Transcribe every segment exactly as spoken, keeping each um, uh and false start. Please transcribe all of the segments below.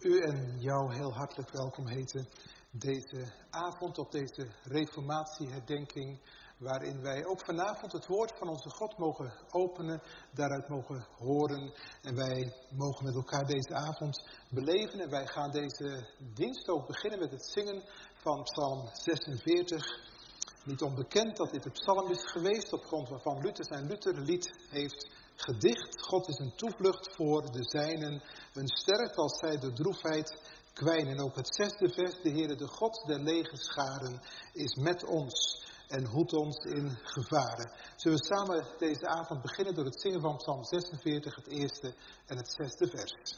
u en jou heel hartelijk welkom heten deze avond op deze reformatieherdenking, waarin wij ook vanavond het woord van onze God mogen openen, daaruit mogen horen. En wij mogen met elkaar deze avond beleven. En wij gaan deze dienst ook beginnen met het zingen van Psalm zesenveertig. Niet onbekend dat dit een psalm is geweest op grond waarvan Luther zijn Lutherlied heeft gedicht. God is een toevlucht voor de zijnen, een sterk als zij de droefheid kwijnen. Ook het zesde vers, de Heere, de God der legerscharen, is met ons en hoedt ons in gevaren. Zullen we samen deze avond beginnen door het zingen van Psalm zesenveertig, het eerste en het zesde vers.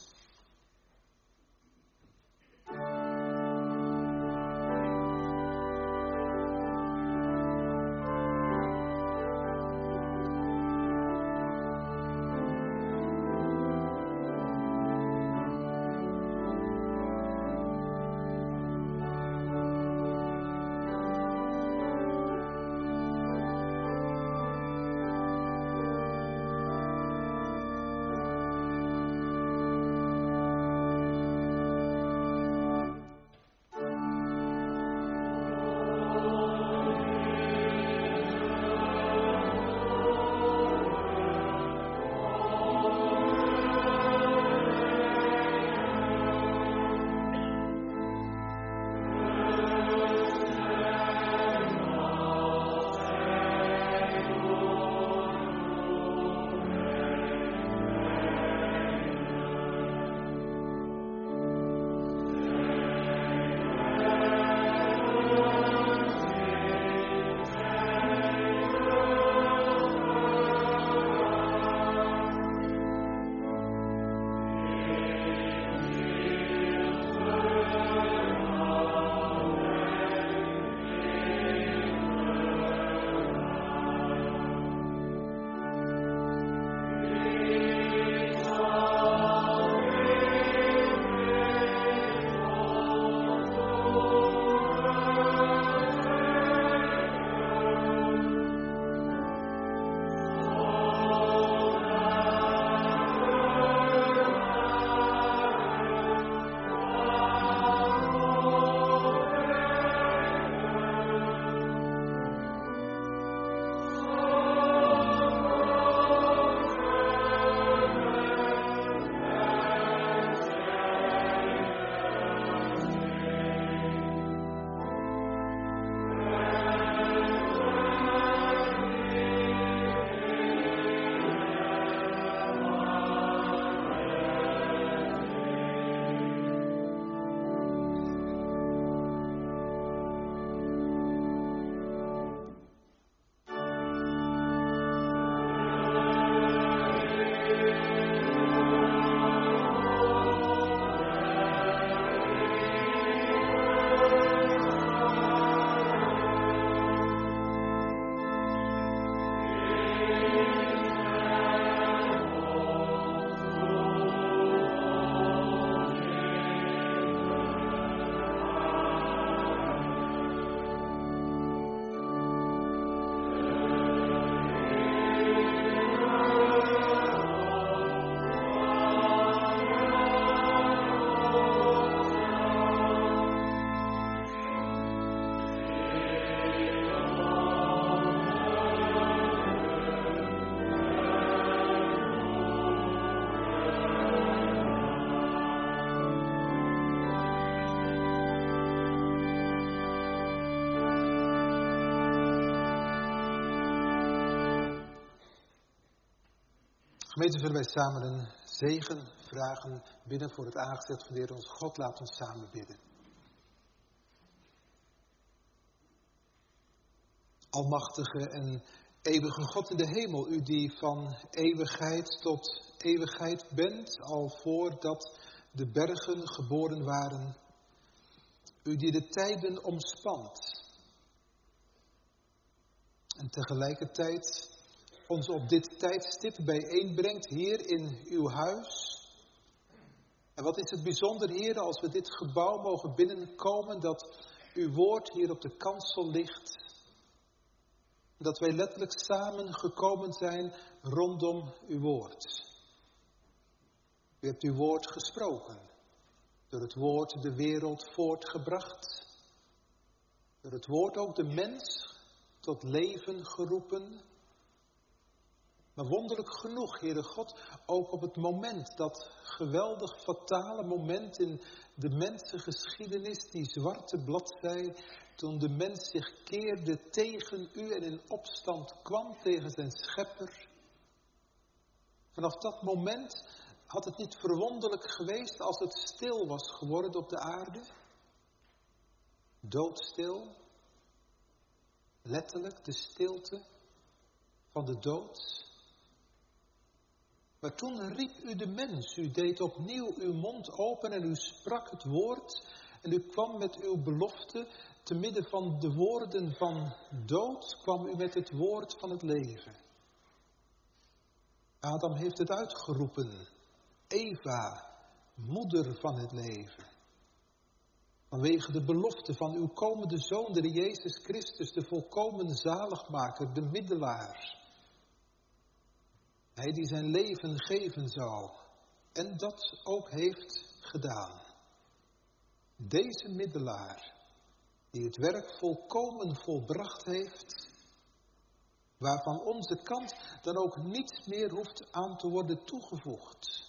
Gemeente, zullen wij samen een zegen vragen, bidden voor het aangezicht van de Heer onze God. Laat ons samen bidden. Almachtige en eeuwige God in de hemel, u die van eeuwigheid tot eeuwigheid bent, al voordat de bergen geboren waren. U die de tijden omspant en tegelijkertijd ons op dit tijdstip bijeenbrengt hier in uw huis. En wat is het bijzonder, Heer, als we dit gebouw mogen binnenkomen, dat uw woord hier op de kansel ligt. Dat wij letterlijk samen gekomen zijn rondom uw woord. U hebt uw woord gesproken. Door het woord de wereld voortgebracht. Door het woord ook de mens tot leven geroepen. Maar wonderlijk genoeg, Heere God, ook op het moment, dat geweldig fatale moment in de mensengeschiedenis, die zwarte bladzij, toen de mens zich keerde tegen u en in opstand kwam tegen zijn schepper. Vanaf dat moment had het niet verwonderlijk geweest als het stil was geworden op de aarde. Doodstil. Letterlijk de stilte van de dood. Maar toen riep u de mens, u deed opnieuw uw mond open en u sprak het woord. En u kwam met uw belofte, te midden van de woorden van dood, kwam u met het woord van het leven. Adam heeft het uitgeroepen. Eva, moeder van het leven. Vanwege de belofte van uw komende Zoon, de Jezus Christus, de volkomen zaligmaker, de middelaar. Hij die zijn leven geven zou. En dat ook heeft gedaan. Deze middelaar, die het werk volkomen volbracht heeft, waarvan onze kant dan ook niets meer hoeft aan te worden toegevoegd.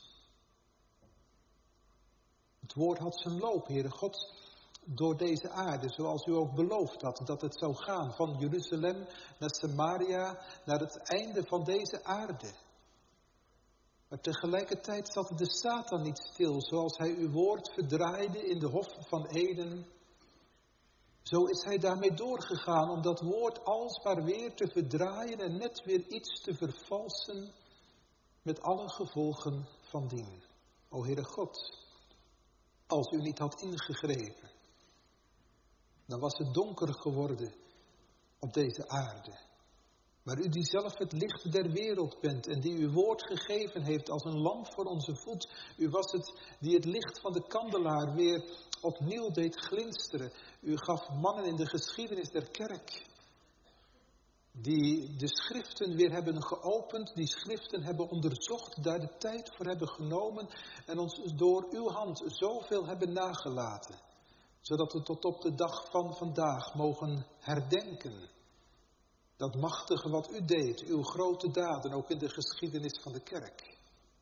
Het woord had zijn loop, Heere God, door deze aarde, zoals u ook beloofd had, dat het zou gaan van Jeruzalem naar Samaria, naar het einde van deze aarde. Maar tegelijkertijd zat de Satan niet stil, zoals hij uw woord verdraaide in de hof van Eden. Zo is hij daarmee doorgegaan om dat woord alsmaar weer te verdraaien en net weer iets te vervalsen, met alle gevolgen van dien. O Heere God, als u niet had ingegrepen, dan was het donker geworden op deze aarde. Maar u die zelf het licht der wereld bent en die uw woord gegeven heeft als een lamp voor onze voet. U was het die het licht van de kandelaar weer opnieuw deed glinsteren. U gaf mannen in de geschiedenis der kerk, die de schriften weer hebben geopend, die schriften hebben onderzocht, daar de tijd voor hebben genomen en ons door uw hand zoveel hebben nagelaten. Zodat we tot op de dag van vandaag mogen herdenken. Dat machtige wat u deed, uw grote daden, ook in de geschiedenis van de kerk.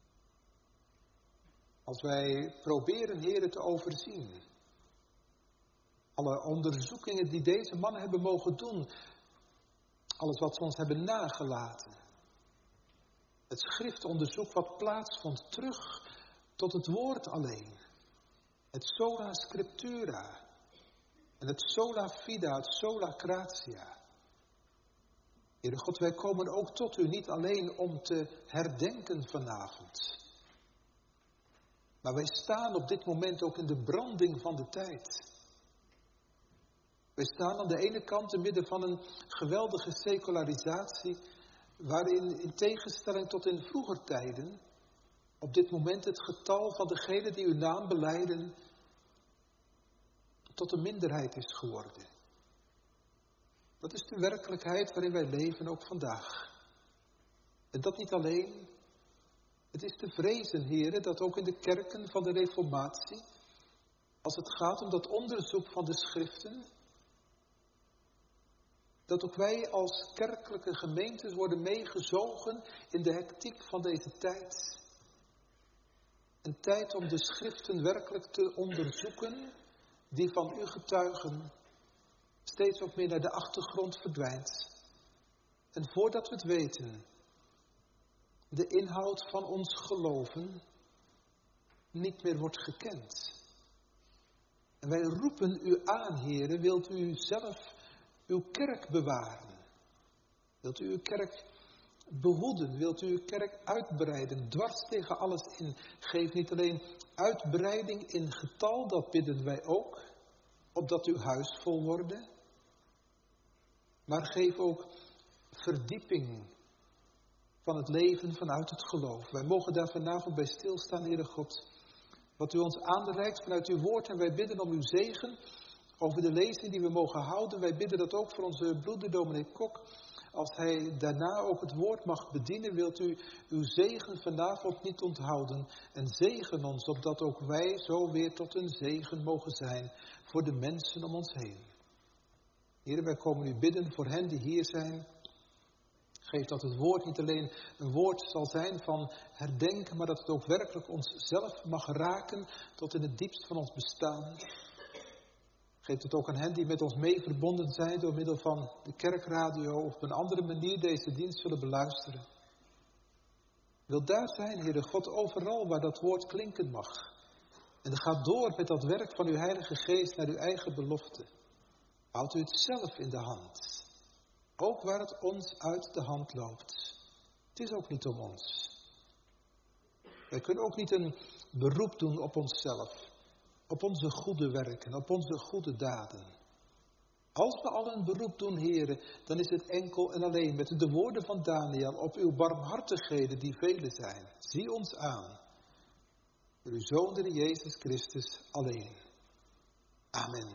Als wij proberen, Heere, te overzien. Alle onderzoekingen die deze mannen hebben mogen doen. Alles wat ze ons hebben nagelaten. Het schriftonderzoek wat plaatsvond, terug tot het woord alleen. Het sola scriptura. En het sola fide, het sola gratia. Heere God, wij komen ook tot u niet alleen om te herdenken vanavond. Maar wij staan op dit moment ook in de branding van de tijd. Wij staan aan de ene kant te midden van een geweldige secularisatie, waarin in tegenstelling tot in vroeger tijden, op dit moment het getal van degenen die uw naam belijden, tot een minderheid is geworden. Dat is de werkelijkheid waarin wij leven ook vandaag. En dat niet alleen. Het is te vrezen, heren, dat ook in de kerken van de Reformatie, als het gaat om dat onderzoek van de schriften, dat ook wij als kerkelijke gemeentes worden meegezogen in de hectiek van deze tijd. Een tijd om de schriften werkelijk te onderzoeken, die van u getuigen, steeds ook meer naar de achtergrond verdwijnt. En voordat we het weten, de inhoud van ons geloven niet meer wordt gekend. En wij roepen u aan, heren, wilt u zelf uw kerk bewaren? Wilt u uw kerk behoeden? Wilt u uw kerk uitbreiden? Dwars tegen alles in. Geef niet alleen uitbreiding in getal, dat bidden wij ook, opdat uw huis vol worden. Maar geef ook verdieping van het leven vanuit het geloof. Wij mogen daar vanavond bij stilstaan, Heere God. Wat u ons aanreikt vanuit uw woord. En wij bidden om uw zegen over de lezing die we mogen houden. Wij bidden dat ook voor onze broeder Dominee Kok. als hij daarna ook het woord mag bedienen, wilt u uw zegen vanavond niet onthouden. En zegen ons, opdat ook wij zo weer tot een zegen mogen zijn voor de mensen om ons heen. Heer, wij komen u bidden voor hen die hier zijn. Geef dat het woord niet alleen een woord zal zijn van herdenken, maar dat het ook werkelijk onszelf mag raken tot in het diepst van ons bestaan. Geef het ook aan hen die met ons mee verbonden zijn door middel van de kerkradio of op een andere manier deze dienst zullen beluisteren. Wil daar zijn, Heere God, overal waar dat woord klinken mag. En ga door met dat werk van uw Heilige Geest naar uw eigen belofte. Houdt u het zelf in de hand. Ook waar het ons uit de hand loopt. Het is ook niet om ons. Wij kunnen ook niet een beroep doen op onszelf. Op onze goede werken, op onze goede daden. Als we al een beroep doen, heren, dan is het enkel en alleen met de woorden van Daniel op uw barmhartigheden die vele zijn. Zie ons aan. Door uw Zoon, de Jezus Christus, alleen. Amen.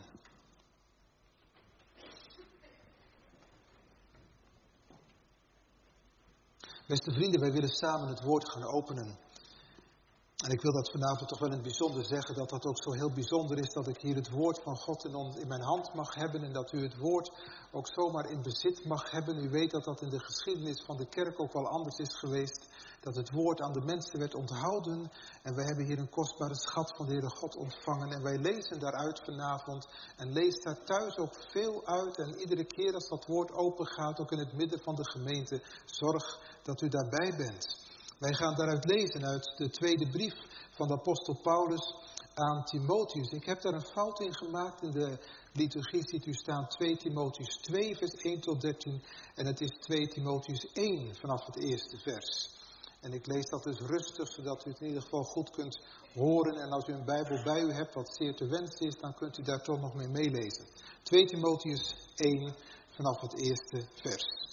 Beste vrienden, wij willen samen het woord gaan openen. En ik wil dat vanavond toch wel in het bijzonder zeggen, dat dat ook zo heel bijzonder is dat ik hier het woord van God in, on, in mijn hand mag hebben en dat u het woord ook zomaar in bezit mag hebben. U weet dat dat in de geschiedenis van de kerk ook wel anders is geweest, dat het woord aan de mensen werd onthouden en wij hebben hier een kostbare schat van de Heere God ontvangen en wij lezen daaruit vanavond en lees daar thuis ook veel uit en iedere keer als dat woord open gaat, ook in het midden van de gemeente, zorg dat u daarbij bent. Wij gaan daaruit lezen uit de tweede brief van de apostel Paulus aan Timotheus. Ik heb daar een fout in gemaakt. In de liturgie ziet u staan twee Timotheus twee, vers één tot dertien. En het is twee Timotheus één vanaf het eerste vers. En ik lees dat dus rustig, zodat u het in ieder geval goed kunt horen. En als u een Bijbel bij u hebt, wat zeer te wensen is, dan kunt u daar toch nog mee meelezen. twee Timotheus één vanaf het eerste vers.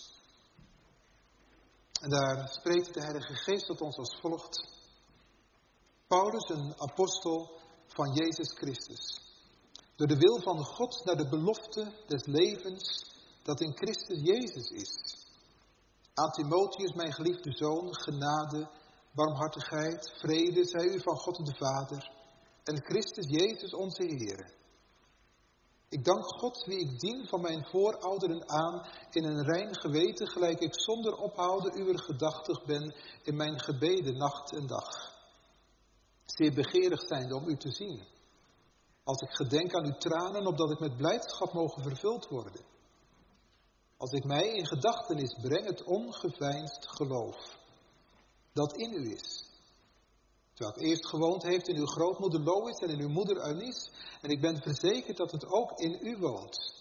En daar spreekt de Heilige Geest tot ons als volgt. Paulus, een apostel van Jezus Christus. Door de wil van God naar de belofte des levens dat in Christus Jezus is. Aan Timotheus, mijn geliefde zoon, genade, barmhartigheid, vrede, zij u van God de Vader en Christus Jezus onze Heer. Ik dank God, wie ik dien van mijn voorouderen aan, in een rein geweten, gelijk ik zonder ophouden uwer gedachtig ben in mijn gebeden nacht en dag. Zeer begeerig zijnde om u te zien. Als ik gedenk aan uw tranen, opdat ik met blijdschap mogen vervuld worden. Als ik mij in gedachtenis breng het ongeveinsd geloof, dat in u is. Terwijl het eerst gewoond heeft in uw grootmoeder Lois en in uw moeder Eunice. En ik ben verzekerd dat het ook in u woont.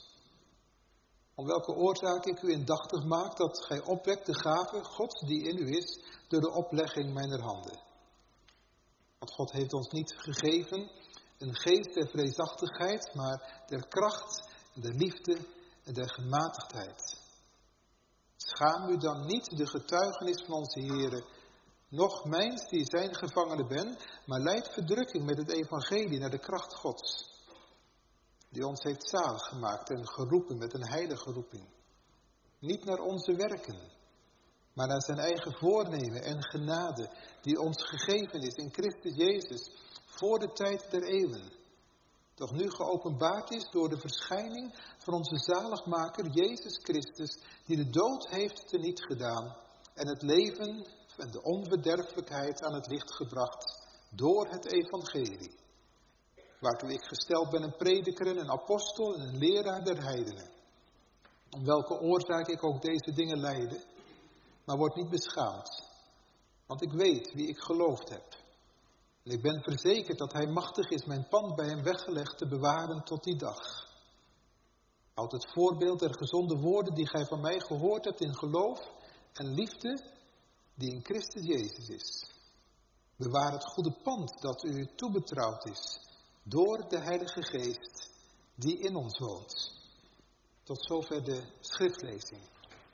Om welke oorzaak ik u indachtig maak dat gij opwekt de gave Gods die in u is, door de oplegging mijner handen. Want God heeft ons niet gegeven een geest der vreesachtigheid, maar der kracht en der liefde en der gematigdheid. Schaam u dan niet de getuigenis van onze Heere, noch mijns die zijn gevangene ben, maar lijdt verdrukking met het evangelie naar de kracht Gods, die ons heeft zalig gemaakt en geroepen met een heilige roeping. Niet naar onze werken, maar naar zijn eigen voornemen en genade, die ons gegeven is in Christus Jezus, voor de tijd der eeuwen. Doch nu geopenbaard is door de verschijning van onze zaligmaker Jezus Christus, die de dood heeft teniet gedaan en het leven en de onverderfelijkheid aan het licht gebracht door het evangelie. Waartoe ik gesteld ben een prediker en een apostel en een leraar der heidenen. Om welke oorzaak ik ook deze dingen lijde, maar word niet beschaamd. Want ik weet wie ik geloofd heb. En ik ben verzekerd dat hij machtig is mijn pand bij hem weggelegd te bewaren tot die dag. Houd het voorbeeld der gezonde woorden die gij van mij gehoord hebt in geloof en liefde die in Christus Jezus is. Bewaar het goede pand dat u toebetrouwd is door de Heilige Geest die in ons woont. Tot zover de schriftlezing.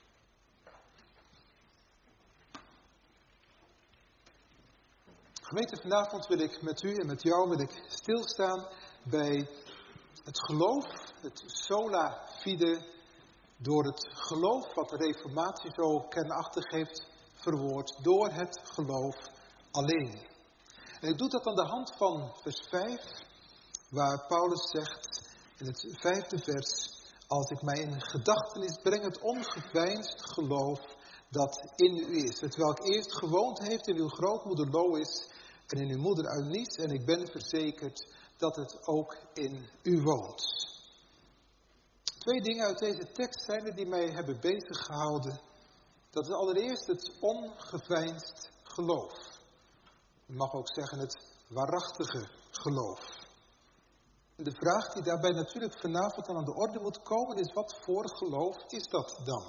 Gemeente, vanavond wil ik met u en met jou wil ik stilstaan bij het geloof, het sola fide Door het geloof wat de Reformatie zo kenachtig heeft verwoord. Door het geloof alleen. En ik doe dat aan de hand van vers vijf. Waar Paulus zegt in het vijfde vers. Als ik mij in gedachtenis breng het ongeveinsd geloof dat in u is. Het welk eerst gewoond heeft in uw grootmoeder Lois en in uw moeder Eunice. En ik ben verzekerd dat het ook in u woont. Twee dingen uit deze tekst zijn er die mij hebben bezig gehouden. Dat is allereerst het ongeveinsd geloof. Je mag ook zeggen het waarachtige geloof. En de vraag die daarbij natuurlijk vanavond aan de orde moet komen is: wat voor geloof is dat dan?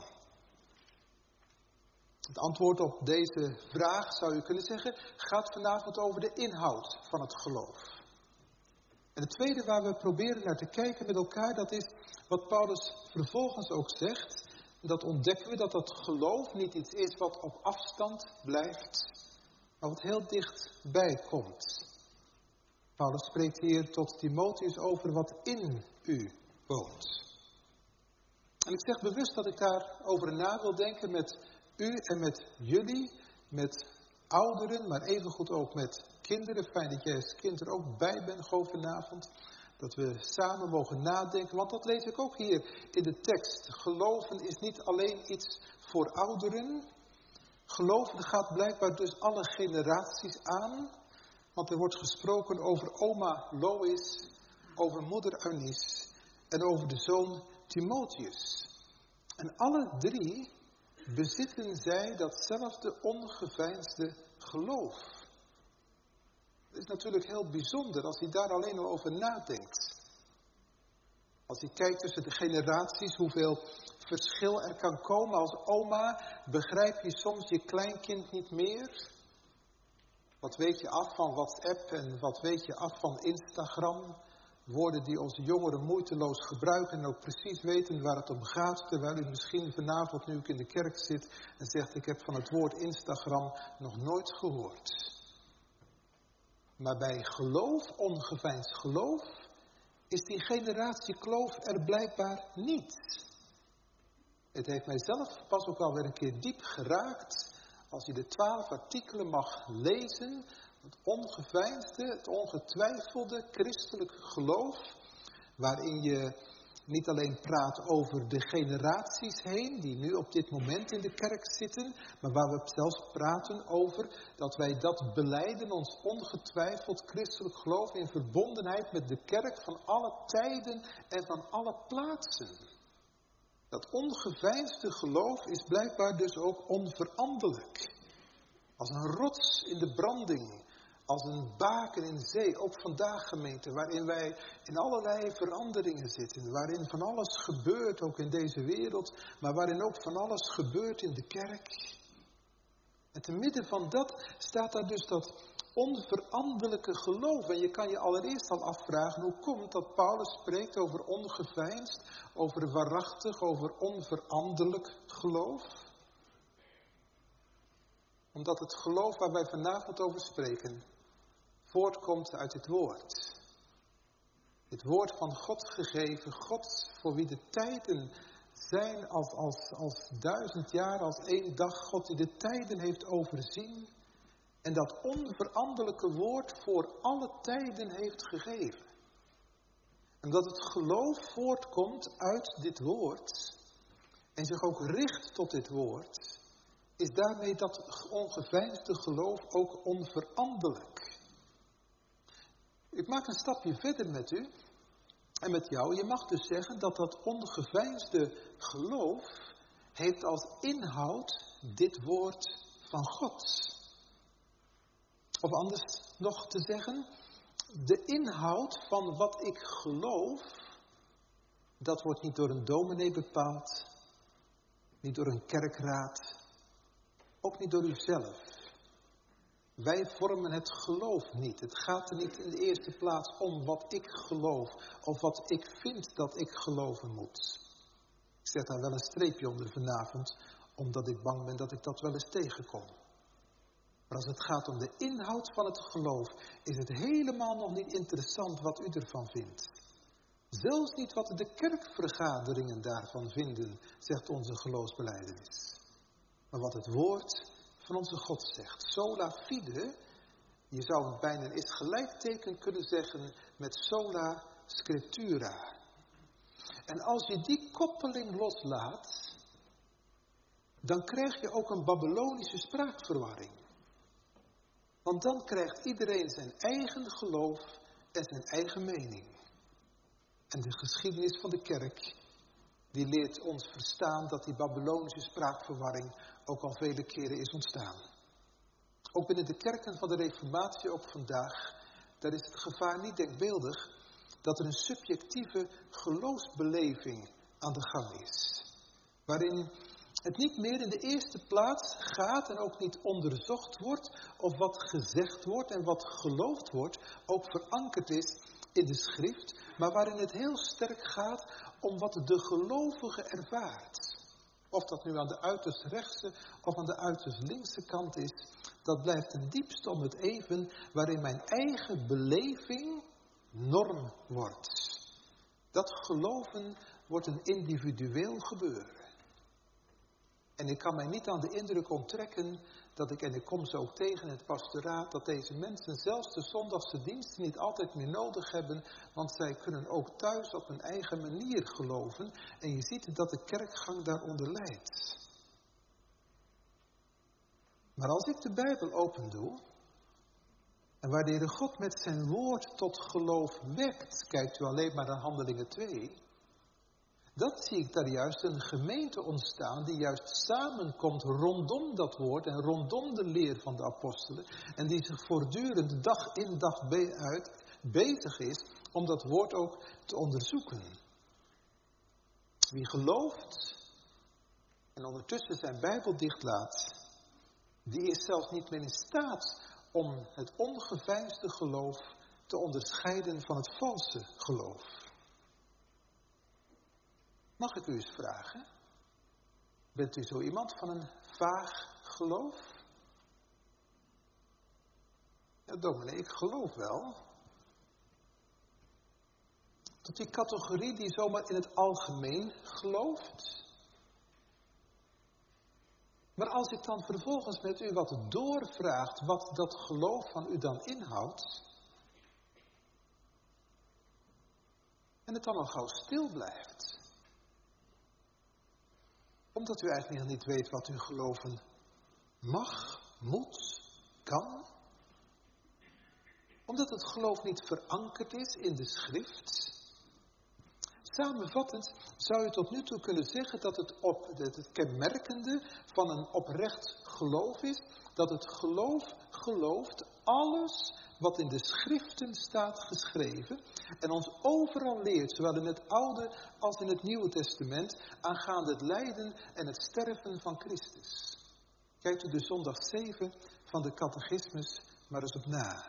Het antwoord op deze vraag, zou je kunnen zeggen, gaat vanavond over de inhoud van het geloof. En het tweede waar we proberen naar te kijken met elkaar, dat is wat Paulus vervolgens ook zegt. En dat ontdekken we dat dat geloof niet iets is wat op afstand blijft, maar wat heel dichtbij komt. Paulus spreekt hier tot Timotheus over wat in u woont. En ik zeg bewust dat ik daarover na wil denken met u en met jullie, met ouderen, maar evengoed ook met kinderen. Fijn dat jij als kind er ook bij bent gewoon vanavond. Dat we samen mogen nadenken, want dat lees ik ook hier in de tekst. Geloven is niet alleen iets voor ouderen. Geloven gaat blijkbaar dus alle generaties aan. Want er wordt gesproken over oma Lois, over moeder Eunice en over de zoon Timotheus. En alle drie bezitten zij datzelfde ongeveinsde geloof. Het is natuurlijk heel bijzonder als je daar alleen al over nadenkt. Als je kijkt tussen de generaties, hoeveel verschil er kan komen. Als oma begrijp je soms je kleinkind niet meer. Wat weet je af van WhatsApp en wat weet je af van Instagram? Woorden die onze jongeren moeiteloos gebruiken en ook precies weten waar het om gaat. Terwijl u misschien vanavond, nu ik in de kerk zit, en zegt: ik heb van het woord Instagram nog nooit gehoord. Maar bij geloof, ongeveinsd geloof, is die generatiekloof er blijkbaar niet. Het heeft mijzelf pas ook alweer een keer diep geraakt. Als je de twaalf artikelen mag lezen, het ongeveinsde, het ongetwijfelde christelijk geloof, waarin je niet alleen praat over de generaties heen, die nu op dit moment in de kerk zitten, maar waar we zelfs praten over dat wij dat belijden, ons ongetwijfeld christelijk geloof in verbondenheid met de kerk van alle tijden en van alle plaatsen. Dat ongeveinsde geloof is blijkbaar dus ook onveranderlijk. Als een rots in de branding, als een baken in zee, ook vandaag gemeente, waarin wij in allerlei veranderingen zitten, waarin van alles gebeurt, ook in deze wereld, maar waarin ook van alles gebeurt in de kerk. En te midden van dat staat daar dus dat onveranderlijke geloof. En je kan je allereerst al afvragen, hoe komt dat Paulus spreekt over ongeveinsd, over waarachtig, over onveranderlijk geloof? Omdat het geloof waar wij vanavond over spreken, voortkomt uit het woord. Het woord van God gegeven, God voor wie de tijden zijn als, als, als duizend jaar, als één dag. God die de tijden heeft overzien en dat onveranderlijke woord voor alle tijden heeft gegeven. En dat het geloof voortkomt uit dit woord en zich ook richt tot dit woord, is daarmee dat ongeveinsde geloof ook onveranderlijk. Ik maak een stapje verder met u en met jou. Je mag dus zeggen dat dat ongeveinsde geloof heeft als inhoud dit woord van God. Of anders nog te zeggen, de inhoud van wat ik geloof, dat wordt niet door een dominee bepaald, niet door een kerkraad, ook niet door uzelf. Wij vormen het geloof niet. Het gaat er niet in de eerste plaats om wat ik geloof of wat ik vind dat ik geloven moet. Ik zet daar wel een streepje onder vanavond, omdat ik bang ben dat ik dat wel eens tegenkom. Maar als het gaat om de inhoud van het geloof, is het helemaal nog niet interessant wat u ervan vindt. Zelfs niet wat de kerkvergaderingen daarvan vinden, zegt onze geloofsbelijdenis. Maar wat het woord van onze God zegt. Sola fide, je zou het bijna eens gelijkteken kunnen zeggen met sola scriptura. En als je die koppeling loslaat, dan krijg je ook een Babylonische spraakverwarring. Want dan krijgt iedereen zijn eigen geloof en zijn eigen mening. En de geschiedenis van de kerk, die leert ons verstaan dat die Babylonische spraakverwarring ook al vele keren is ontstaan. Ook binnen de kerken van de Reformatie, ook vandaag, daar is het gevaar niet denkbeeldig dat er een subjectieve geloofsbeleving aan de gang is. Waarin het niet meer in de eerste plaats gaat en ook niet onderzocht wordt of wat gezegd wordt en wat geloofd wordt ook verankerd is in de schrift, maar waarin het heel sterk gaat om wat de gelovige ervaart. Of dat nu aan de uiterst rechtse of aan de uiterst linkse kant is, dat blijft ten diepste om het even, waarin mijn eigen beleving norm wordt. Dat geloven wordt een individueel gebeuren. En ik kan mij niet aan de indruk onttrekken dat ik, en ik kom ze ook tegen in het pastoraat, dat deze mensen zelfs de zondagse diensten niet altijd meer nodig hebben, want zij kunnen ook thuis op hun eigen manier geloven. En je ziet dat de kerkgang daaronder lijdt. Maar als ik de Bijbel open doe, en waar de Heere God met zijn woord tot geloof wekt, kijkt u alleen maar naar Handelingen twee, dat zie ik daar juist een gemeente ontstaan die juist samenkomt rondom dat woord en rondom de leer van de apostelen. En die zich voortdurend dag in dag uit bezig is om dat woord ook te onderzoeken. Wie gelooft en ondertussen zijn Bijbel dichtlaat, die is zelfs niet meer in staat om het ongeveinsde geloof te onderscheiden van het valse geloof. Mag ik u eens vragen? Bent u zo iemand van een vaag geloof? Ja, dominee, ik geloof wel. Tot die categorie die zomaar in het algemeen gelooft. Maar als ik dan vervolgens met u wat doorvraagt wat dat geloof van u dan inhoudt, en het dan al gauw stil blijft, omdat u eigenlijk nog niet weet wat u geloven mag, moet, kan. Omdat het geloof niet verankerd is in de schrift. Samenvattend zou je tot nu toe kunnen zeggen dat het, op, dat het kenmerkende van een oprecht geloof is, dat het geloof gelooft alles wat in de schriften staat geschreven en ons overal leert, zowel in het Oude als in het Nieuwe Testament, aangaande het lijden en het sterven van Christus. Kijkt u de zondag zeven van de catechismus maar eens op na.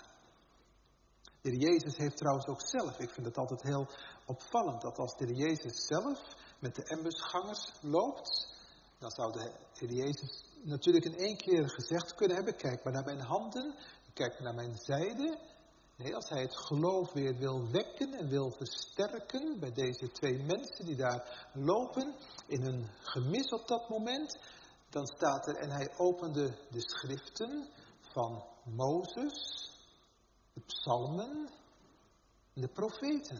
De Heer Jezus heeft trouwens ook zelf, ik vind het altijd heel opvallend, dat als de Heer Jezus zelf met de Emmausgangers loopt, dan zou de Heer Jezus natuurlijk in één keer gezegd kunnen hebben, kijk maar naar mijn handen, kijk maar naar mijn zijde. Nee, als hij het geloof weer wil wekken en wil versterken bij deze twee mensen die daar lopen, in hun gemis op dat moment, dan staat er, en hij opende de schriften van Mozes, de psalmen en de profeten.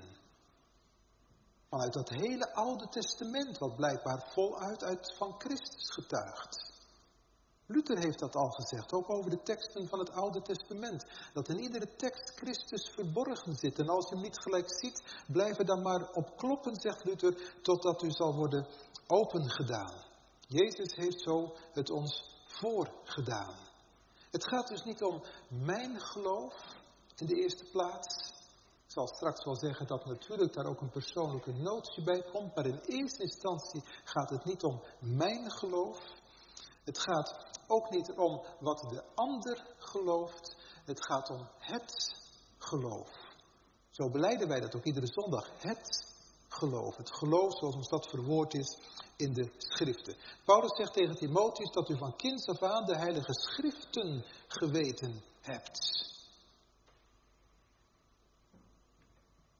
Vanuit dat hele Oude Testament, wat blijkbaar voluit uit van Christus getuigt. Luther heeft dat al gezegd, ook over de teksten van het Oude Testament. Dat in iedere tekst Christus verborgen zit. En als je hem niet gelijk ziet, blijf er dan maar op kloppen, zegt Luther, totdat u zal worden opengedaan. Jezus heeft zo het ons voorgedaan. Het gaat dus niet om mijn geloof in de eerste plaats. Ik zal straks wel zeggen dat natuurlijk daar ook een persoonlijke notie bij komt. Maar in eerste instantie gaat het niet om mijn geloof. Het gaat ook niet om wat de ander gelooft. Het gaat om het geloof. Zo belijden wij dat ook iedere zondag. Het geloof. Het geloof zoals ons dat verwoord is in de schriften. Paulus zegt tegen Timotheus dat u van kinds af aan de heilige schriften geweten hebt.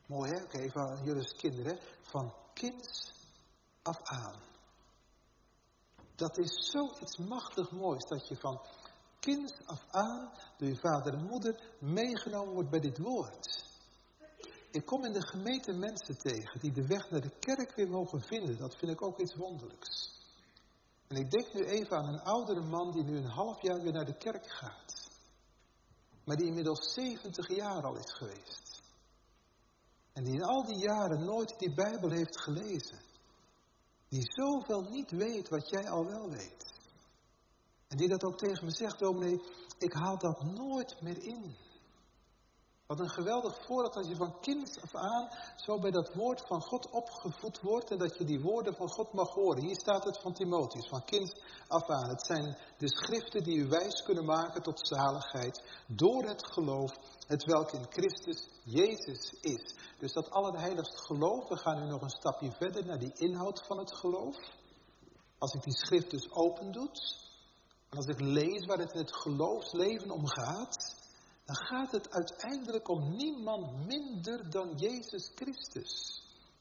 Mooi hè? Oké, okay, even aan jullie als kinderen. Van kinds af aan. Dat is zoiets machtig moois. Dat je van kinds af aan door je vader en moeder meegenomen wordt bij dit woord. Ik kom in de gemeente mensen tegen die de weg naar de kerk weer mogen vinden. Dat vind ik ook iets wonderlijks. En ik denk nu even aan een oudere man die nu een half jaar weer naar de kerk gaat. Maar die inmiddels zeventig jaar al is geweest. En die in al die jaren nooit die Bijbel heeft gelezen. Die zoveel niet weet wat jij al wel weet. En die dat ook tegen me zegt, dominee, ik haal dat nooit meer in. Wat een geweldig voorbeeld als je van kinds af aan zo bij dat woord van God opgevoed wordt en dat je die woorden van God mag horen. Hier staat het van Timotheus, van kinds af aan. Het zijn de schriften die u wijs kunnen maken tot zaligheid door het geloof, het welk in Christus Jezus is. Dus dat allerheiligste geloof, we gaan nu nog een stapje verder naar die inhoud van het geloof. Als ik die schrift dus open doe, en als ik lees waar het in het geloofsleven om gaat, dan gaat het uiteindelijk om niemand minder dan Jezus Christus.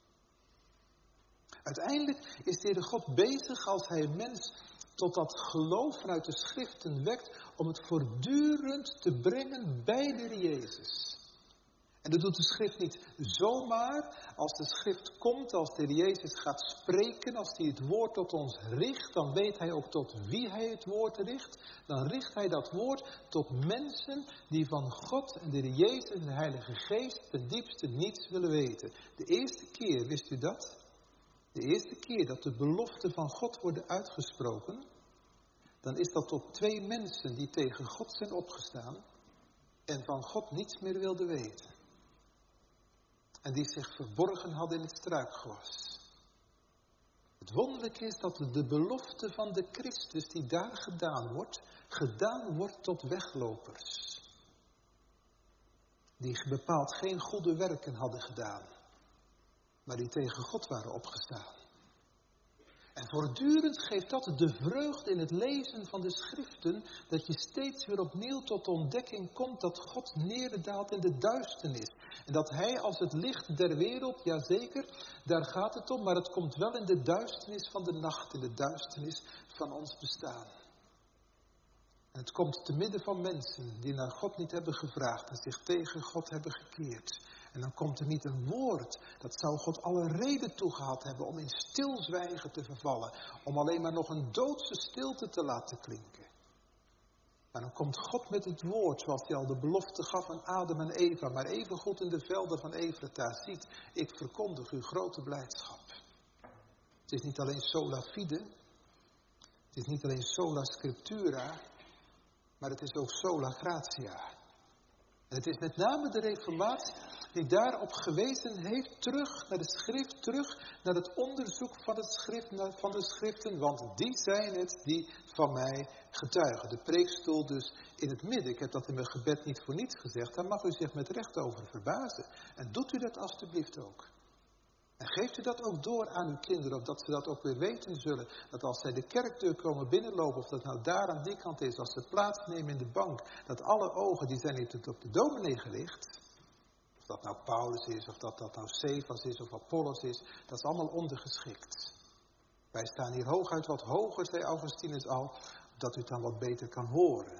Uiteindelijk is de Heere God bezig als hij mens tot dat geloof vanuit de schriften wekt, om het voortdurend te brengen bij de Heer Jezus. En dat doet de schrift niet zomaar. Als de schrift komt, als de Heer Jezus gaat spreken, als hij het woord tot ons richt, dan weet hij ook tot wie hij het woord richt. Dan richt hij dat woord tot mensen die van God en de Heer Jezus en de Heilige Geest ten diepste niets willen weten. De eerste keer, wist u dat? De eerste keer dat de beloften van God worden uitgesproken, dan is dat tot twee mensen die tegen God zijn opgestaan en van God niets meer wilden weten. En die zich verborgen hadden in het struikgewas. Het wonderlijke is dat de belofte van de Christus die daar gedaan wordt, gedaan wordt tot weglopers. Die bepaald geen goede werken hadden gedaan, maar die tegen God waren opgestaan. En voortdurend geeft dat de vreugde in het lezen van de schriften, dat je steeds weer opnieuw tot de ontdekking komt dat God neerdaalt in de duisternis. En dat hij als het licht der wereld, jazeker, daar gaat het om, maar het komt wel in de duisternis van de nacht, in de duisternis van ons bestaan. En het komt te midden van mensen die naar God niet hebben gevraagd en zich tegen God hebben gekeerd. En dan komt er niet een woord. Dat zou God alle reden toe gehad hebben om in stilzwijgen te vervallen. Om alleen maar nog een doodse stilte te laten klinken. Maar dan komt God met het woord zoals hij al de belofte gaf aan Adam en Eva. Maar even goed in de velden van Efrata. Ziet, ik verkondig uw grote blijdschap. Het is niet alleen sola fide. Het is niet alleen sola scriptura. Maar het is ook sola gratia. En het is met name de Reformatie die daarop gewezen heeft, terug naar de schrift, terug naar het onderzoek van, het schrift, van de schriften. Want die zijn het die van mij getuigen. De preekstoel dus in het midden. Ik heb dat in mijn gebed niet voor niets gezegd. Daar mag u zich met recht over verbazen. En doet u dat alstublieft ook. En geeft u dat ook door aan uw kinderen, opdat ze dat ook weer weten zullen. Dat als zij de kerkdeur komen binnenlopen, of dat nou daar aan die kant is, als ze plaatsnemen in de bank, dat alle ogen, die zijn niet op de dominee gericht. Of dat nou Paulus is, of dat dat nou Cephas is, of Apollos is, dat is allemaal ondergeschikt. Wij staan hier hooguit wat hoger, zei Augustinus al, dat u het dan wat beter kan horen.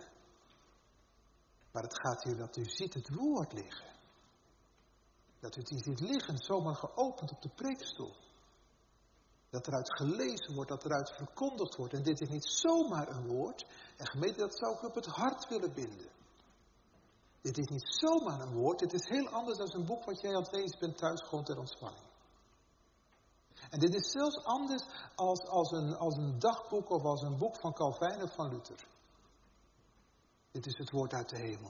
Maar het gaat hier dat u ziet het woord liggen. Dat u het hier ziet liggen, zomaar geopend op de preekstoel. Dat eruit gelezen wordt, dat eruit verkondigd wordt. En dit is niet zomaar een woord. En gemeente, dat zou ik op het hart willen binden. Dit is niet zomaar een woord. Dit is heel anders dan een boek wat jij aan het lezen bent thuis, gewoon ter ontspanning. En dit is zelfs anders als, als, een, als een dagboek of als een boek van Calvijn of van Luther. Dit is het woord uit de hemel.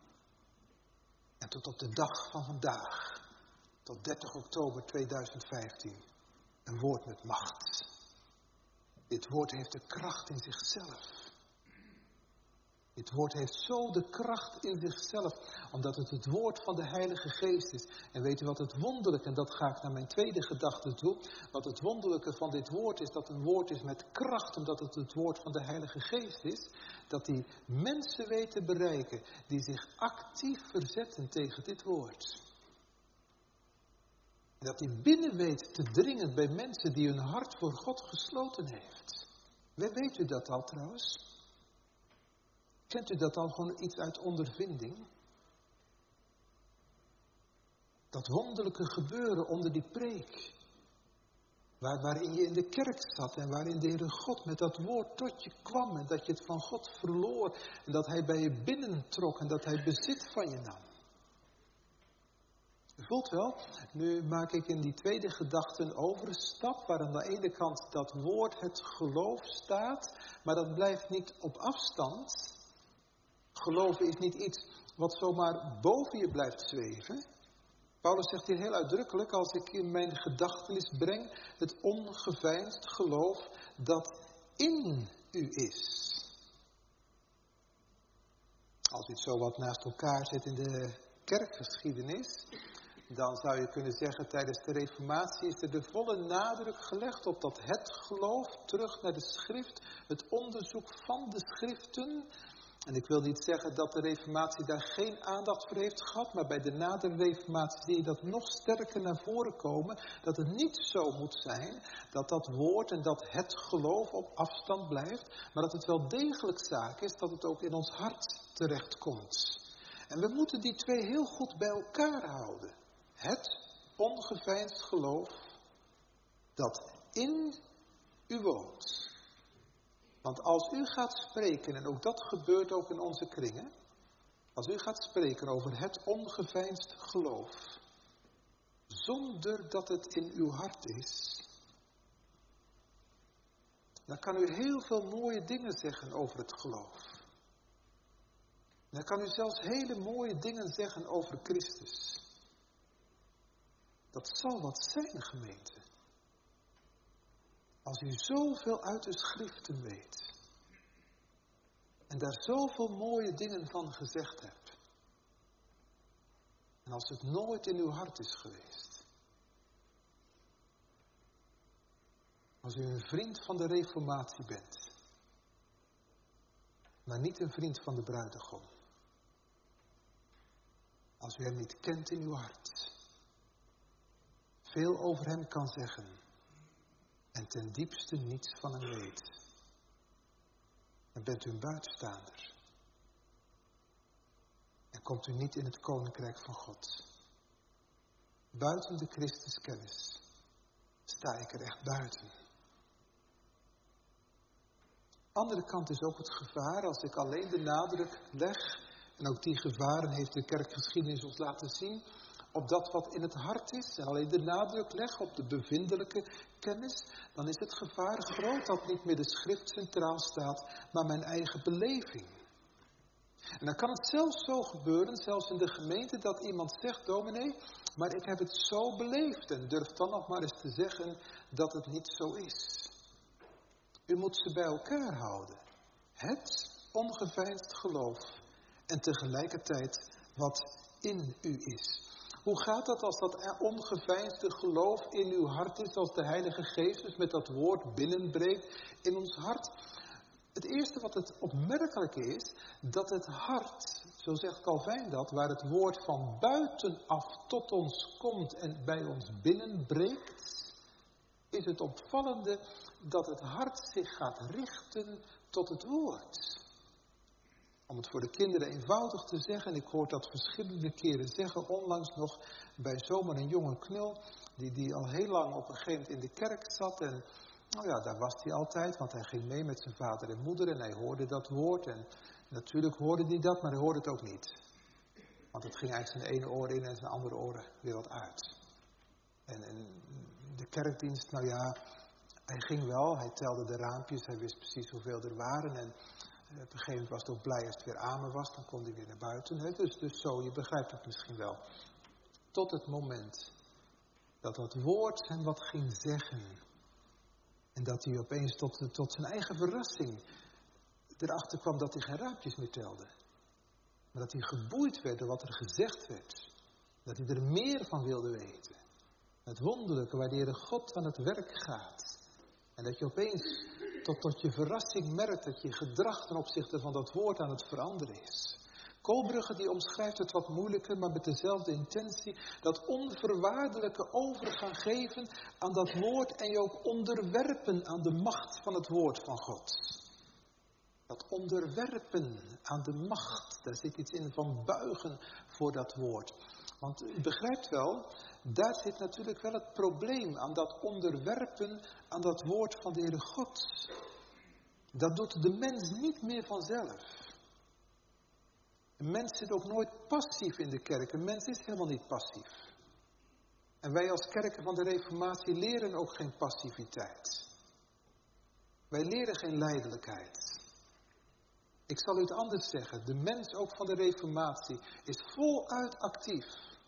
En tot op de dag van vandaag, tot dertig oktober tweeduizend vijftien, een woord met macht. Dit woord heeft de kracht in zichzelf. Dit woord heeft zo de kracht in zichzelf, omdat het het woord van de Heilige Geest is. En weet u wat het wonderlijke, en dat ga ik naar mijn tweede gedachte toe, wat het wonderlijke van dit woord is, dat een woord is met kracht, omdat het het woord van de Heilige Geest is, dat die mensen weet te bereiken, die zich actief verzetten tegen dit woord. Dat hij binnen weet te dringen bij mensen die hun hart voor God gesloten heeft. Weet u dat al trouwens? Kent u dat al gewoon iets uit ondervinding? Dat wonderlijke gebeuren onder die preek. Waar, waarin je in de kerk zat en waarin de Heere God met dat woord tot je kwam. En dat je het van God verloor. En dat hij bij je binnentrok en dat hij bezit van je nam. U voelt wel, nu maak ik in die tweede gedachte een overstap. Waar aan de ene kant dat woord, het geloof staat. Maar dat blijft niet op afstand. Geloven is niet iets wat zomaar boven je blijft zweven. Paulus zegt hier heel uitdrukkelijk, als ik in mijn gedachtenis breng, het ongeveinsd geloof dat in u is. Als u het zo wat naast elkaar zet in de kerkgeschiedenis, dan zou je kunnen zeggen, tijdens de Reformatie is er de volle nadruk gelegd op dat het geloof, terug naar de schrift, het onderzoek van de schriften. En ik wil niet zeggen dat de Reformatie daar geen aandacht voor heeft gehad, maar bij de nadere Reformatie zie je dat nog sterker naar voren komen, dat het niet zo moet zijn dat dat woord en dat het geloof op afstand blijft, maar dat het wel degelijk zaak is dat het ook in ons hart terechtkomt. En we moeten die twee heel goed bij elkaar houden. Het ongeveinsd geloof dat in u woont. Want als u gaat spreken, en ook dat gebeurt ook in onze kringen, als u gaat spreken over het ongeveinsd geloof, zonder dat het in uw hart is, dan kan u heel veel mooie dingen zeggen over het geloof. Dan kan u zelfs hele mooie dingen zeggen over Christus. Dat zal wat zijn, gemeente. Als u zoveel uit de schriften weet. En daar zoveel mooie dingen van gezegd hebt. En als het nooit in uw hart is geweest. Als u een vriend van de Reformatie bent. Maar niet een vriend van de bruidegom. Als u hem niet kent in uw hart. Veel over hem kan zeggen. En ten diepste niets van hem weet. Dan bent u een buitenstaander. En komt u niet in het koninkrijk van God. Buiten de Christuskennis sta ik er echt buiten. Andere kant is ook het gevaar als ik alleen de nadruk leg. En ook die gevaren heeft de kerkgeschiedenis ons laten zien. Op dat wat in het hart is. En alleen de nadruk leg op de bevindelijke kennis. Dan is het gevaar groot dat niet meer de schrift centraal staat. Maar mijn eigen beleving. En dan kan het zelfs zo gebeuren. Zelfs in de gemeente dat iemand zegt. Dominee, maar ik heb het zo beleefd. En durft dan nog maar eens te zeggen dat het niet zo is. U moet ze bij elkaar houden. Het ongeveinsd geloof. En tegelijkertijd wat in u is. Hoe gaat dat als dat ongeveinsde geloof in uw hart is, als de Heilige Geest dus met dat woord binnenbreekt in ons hart? Het eerste wat het opmerkelijk is, dat het hart, zo zegt Calvijn dat, waar het woord van buitenaf tot ons komt en bij ons binnenbreekt, is het opvallende dat het hart zich gaat richten tot het woord. Om het voor de kinderen eenvoudig te zeggen, en ik hoor dat verschillende keren zeggen, onlangs nog bij zomaar een jonge knul, die, die al heel lang op een gegeven moment in de kerk zat. En nou ja, daar was hij altijd, want hij ging mee met zijn vader en moeder en hij hoorde dat woord. En natuurlijk hoorde hij dat, maar hij hoorde het ook niet. Want het ging eigenlijk zijn ene oor in en zijn andere oren weer wat uit. En, en de kerkdienst, nou ja, hij ging wel, hij telde de raampjes, hij wist precies hoeveel er waren. En op een gegeven moment was het ook blij als het weer amen was, dan kon hij weer naar buiten. Hè? Dus, dus zo, je begrijpt het misschien wel. Tot het moment dat dat woord hem wat ging zeggen. En dat hij opeens tot, tot zijn eigen verrassing erachter kwam dat hij geen raampjes meer telde. Maar dat hij geboeid werd door wat er gezegd werd. Dat hij er meer van wilde weten. Het wonderlijke waar de Heere God aan het werk gaat. En dat je opeens tot, tot je verrassing merkt dat je gedrag ten opzichte van dat woord aan het veranderen is. Koolbrugge die omschrijft het wat moeilijker, maar met dezelfde intentie. Dat onvoorwaardelijke over gaan geven aan dat woord en je ook onderwerpen aan de macht van het woord van God. Dat onderwerpen aan de macht, daar zit iets in van buigen voor dat woord. Want u begrijpt wel, daar zit natuurlijk wel het probleem aan dat onderwerpen aan dat woord van de Heere God. Dat doet de mens niet meer vanzelf. Een mens zit ook nooit passief in de kerk. Een mens is helemaal niet passief. En wij als kerken van de Reformatie leren ook geen passiviteit. Wij leren geen lijdelijkheid. Ik zal u het anders zeggen. De mens ook van de Reformatie is voluit actief.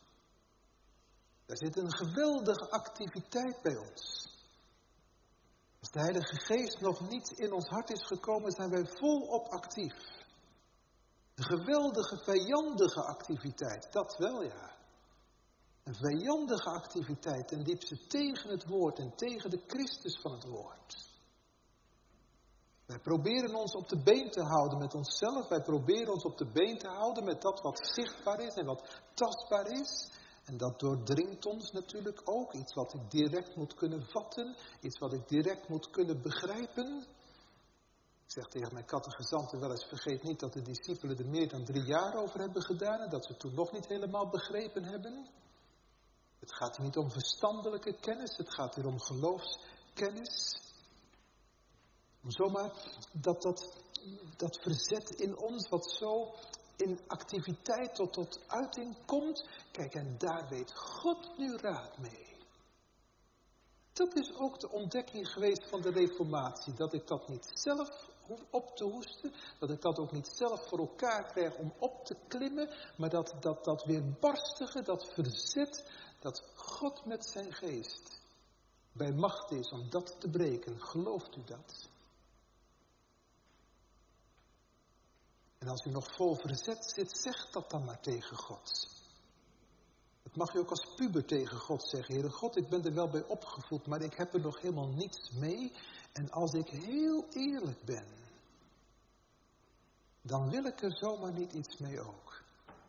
Er zit een geweldige activiteit bij ons. Als de Heilige Geest nog niet in ons hart is gekomen, zijn wij volop actief. Een geweldige vijandige activiteit, dat wel ja. Een vijandige activiteit ten diepste tegen het woord en tegen de Christus van het woord. Wij proberen ons op de been te houden met onszelf. Wij proberen ons op de been te houden met dat wat zichtbaar is en wat tastbaar is. En dat doordringt ons natuurlijk ook. Iets wat ik direct moet kunnen vatten. Iets wat ik direct moet kunnen begrijpen. Ik zeg tegen mijn catechizanten wel eens, vergeet niet dat de discipelen er meer dan drie jaar over hebben gedaan. En dat ze toen nog niet helemaal begrepen hebben. Het gaat hier niet om verstandelijke kennis. Het gaat hier om geloofskennis. Om zomaar dat, dat, dat verzet in ons wat zo in activiteit tot, tot uiting komt. Kijk, en daar weet God nu raad mee. Dat is ook de ontdekking geweest van de Reformatie. Dat ik dat niet zelf hoef op te hoesten. Dat ik dat ook niet zelf voor elkaar krijg om op te klimmen. Maar dat dat, dat weerbarstige, dat verzet, dat God met zijn geest bij macht is om dat te breken. Gelooft u dat? En als u nog vol verzet zit, zeg dat dan maar tegen God. Dat mag u ook als puber tegen God zeggen. Heere God, ik ben er wel bij opgevoed, maar ik heb er nog helemaal niets mee. En als ik heel eerlijk ben, dan wil ik er zomaar niet iets mee ook.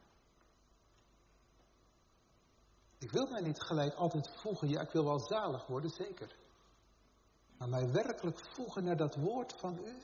Ik wil mij niet gelijk altijd voegen. Ja, ik wil wel zalig worden, zeker. Maar mij werkelijk voegen naar dat woord van u.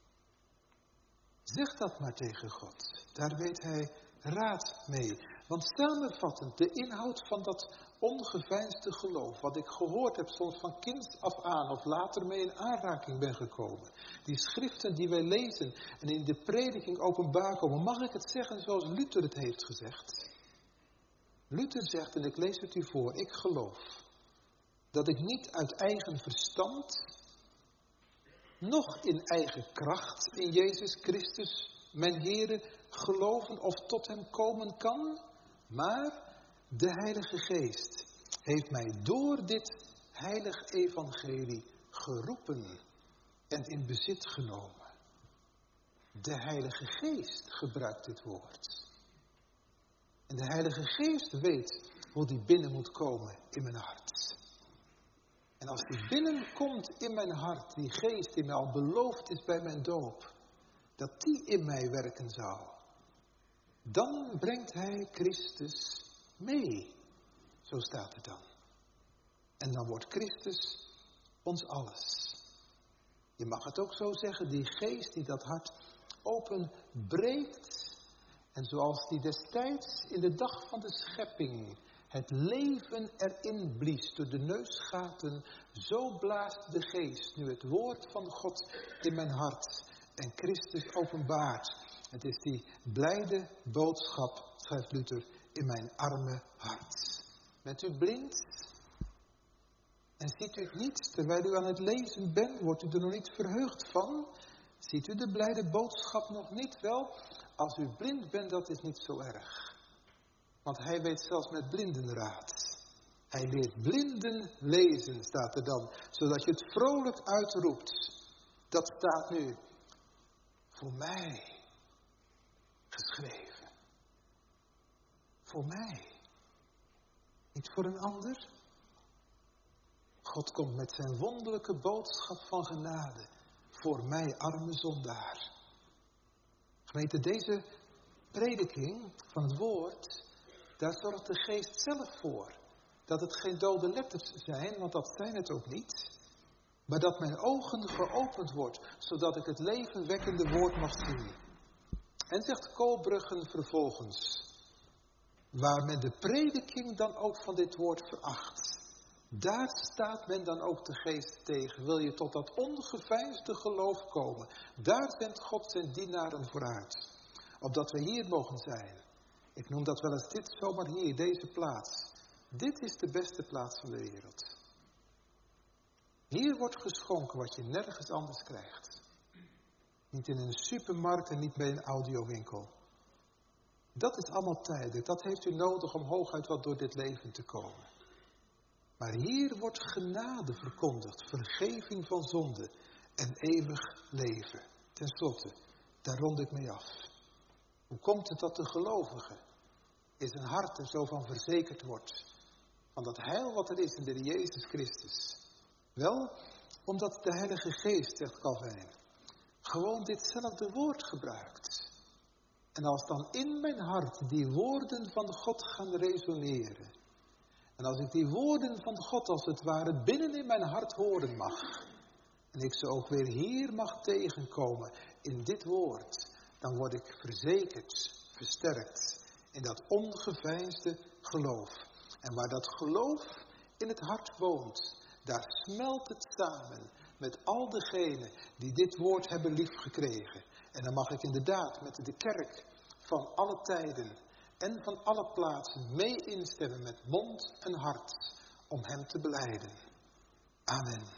Zeg dat maar tegen God. Daar weet hij raad mee. Want samenvattend, de inhoud van dat ongeveinsde geloof, wat ik gehoord heb soms van kinds af aan of later mee in aanraking ben gekomen. Die schriften die wij lezen en in de prediking openbaar komen. Mag ik het zeggen zoals Luther het heeft gezegd? Luther zegt, en ik lees het u voor, ik geloof dat ik niet uit eigen verstand, nog in eigen kracht in Jezus Christus, mijn Heere, geloven of tot hem komen kan. Maar de Heilige Geest heeft mij door dit heilig evangelie geroepen en in bezit genomen. De Heilige Geest gebruikt dit woord. En de Heilige Geest weet hoe die binnen moet komen in mijn hart. En als die binnenkomt in mijn hart, die geest die mij al beloofd is bij mijn doop, dat die in mij werken zou, dan brengt hij Christus mee. Zo staat het dan. En dan wordt Christus ons alles. Je mag het ook zo zeggen, die geest die dat hart openbreekt. En zoals die destijds in de dag van de schepping het leven erin blies door de neusgaten, zo blaast de geest nu het woord van God in mijn hart en Christus openbaart. Het is die blijde boodschap, schrijft Luther, in mijn arme hart. Bent u blind? En ziet u het niet? Terwijl u aan het lezen bent, wordt u er nog niet verheugd van? Ziet u de blijde boodschap nog niet? Wel, als u blind bent, dat is niet zo erg. Want hij weet zelfs met blinden raad. Hij leert blinden lezen, staat er dan. Zodat je het vrolijk uitroept. Dat staat nu voor mij geschreven. Voor mij. Niet voor een ander. God komt met zijn wonderlijke boodschap van genade. Voor mij, arme zondaar. Gemeente, deze prediking van het woord, daar zorgt de geest zelf voor. Dat het geen dode letters zijn, want dat zijn het ook niet. Maar dat mijn ogen geopend wordt, zodat ik het levenwekkende woord mag zien. En zegt Koolbruggen vervolgens, waar men de prediking dan ook van dit woord veracht, daar staat men dan ook de geest tegen. Wil je tot dat ongeveinsde geloof komen, daar zendt God zijn dienaren vooruit. Opdat we hier mogen zijn. Ik noem dat wel eens dit zomaar hier, deze plaats. Dit is de beste plaats van de wereld. Hier wordt geschonken wat je nergens anders krijgt. Niet in een supermarkt en niet bij een audiowinkel. Dat is allemaal tijdelijk. Dat heeft u nodig om hooguit wat door dit leven te komen. Maar hier wordt genade verkondigd. Vergeving van zonde en eeuwig leven. Ten slotte, daar rond ik mee af. Hoe komt het dat de gelovige in zijn hart er zo van verzekerd wordt? Van dat heil wat er is in de Heer Jezus Christus. Wel, omdat de Heilige Geest, zegt Calvijn, gewoon ditzelfde woord gebruikt. En als dan in mijn hart die woorden van God gaan resoneren. En als ik die woorden van God als het ware binnen in mijn hart horen mag. En ik ze ook weer hier mag tegenkomen in dit woord. Dan word ik verzekerd, versterkt in dat ongeveinsde geloof. En waar dat geloof in het hart woont, daar smelt het samen met al degenen die dit woord hebben liefgekregen. En dan mag ik inderdaad met de kerk van alle tijden en van alle plaatsen mee instemmen met mond en hart om hem te belijden. Amen.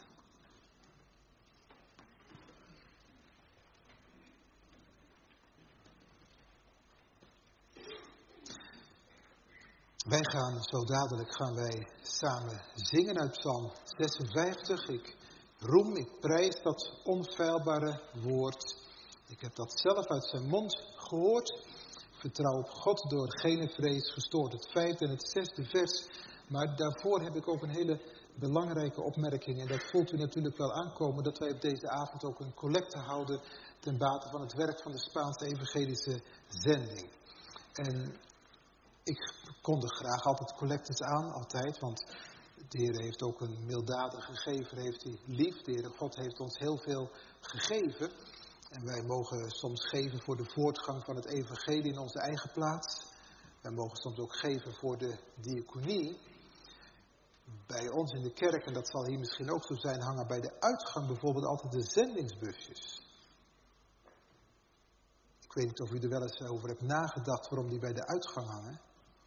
Wij gaan zo dadelijk gaan wij samen zingen uit Psalm zesenvijftig. Ik roem, ik prijs dat onfeilbare woord. Ik heb dat zelf uit zijn mond gehoord. Vertrouw op God door geen vrees gestoord. Het vijfde en het zesde vers. Maar daarvoor heb ik ook een hele belangrijke opmerking. En dat voelt u natuurlijk wel aankomen. Dat wij op deze avond ook een collecte houden ten bate van het werk van de Spaanse evangelische zending. En ik kondig graag altijd collectes aan, altijd, want de Heer heeft ook een milddadige gever, heeft hij lief. De Heer God heeft ons heel veel gegeven. En wij mogen soms geven voor de voortgang van het evangelie in onze eigen plaats. Wij mogen soms ook geven voor de diaconie. Bij ons in de kerk, en dat zal hier misschien ook zo zijn, hangen bij de uitgang bijvoorbeeld altijd de zendingsbusjes. Ik weet niet of u er wel eens over hebt nagedacht waarom die bij de uitgang hangen.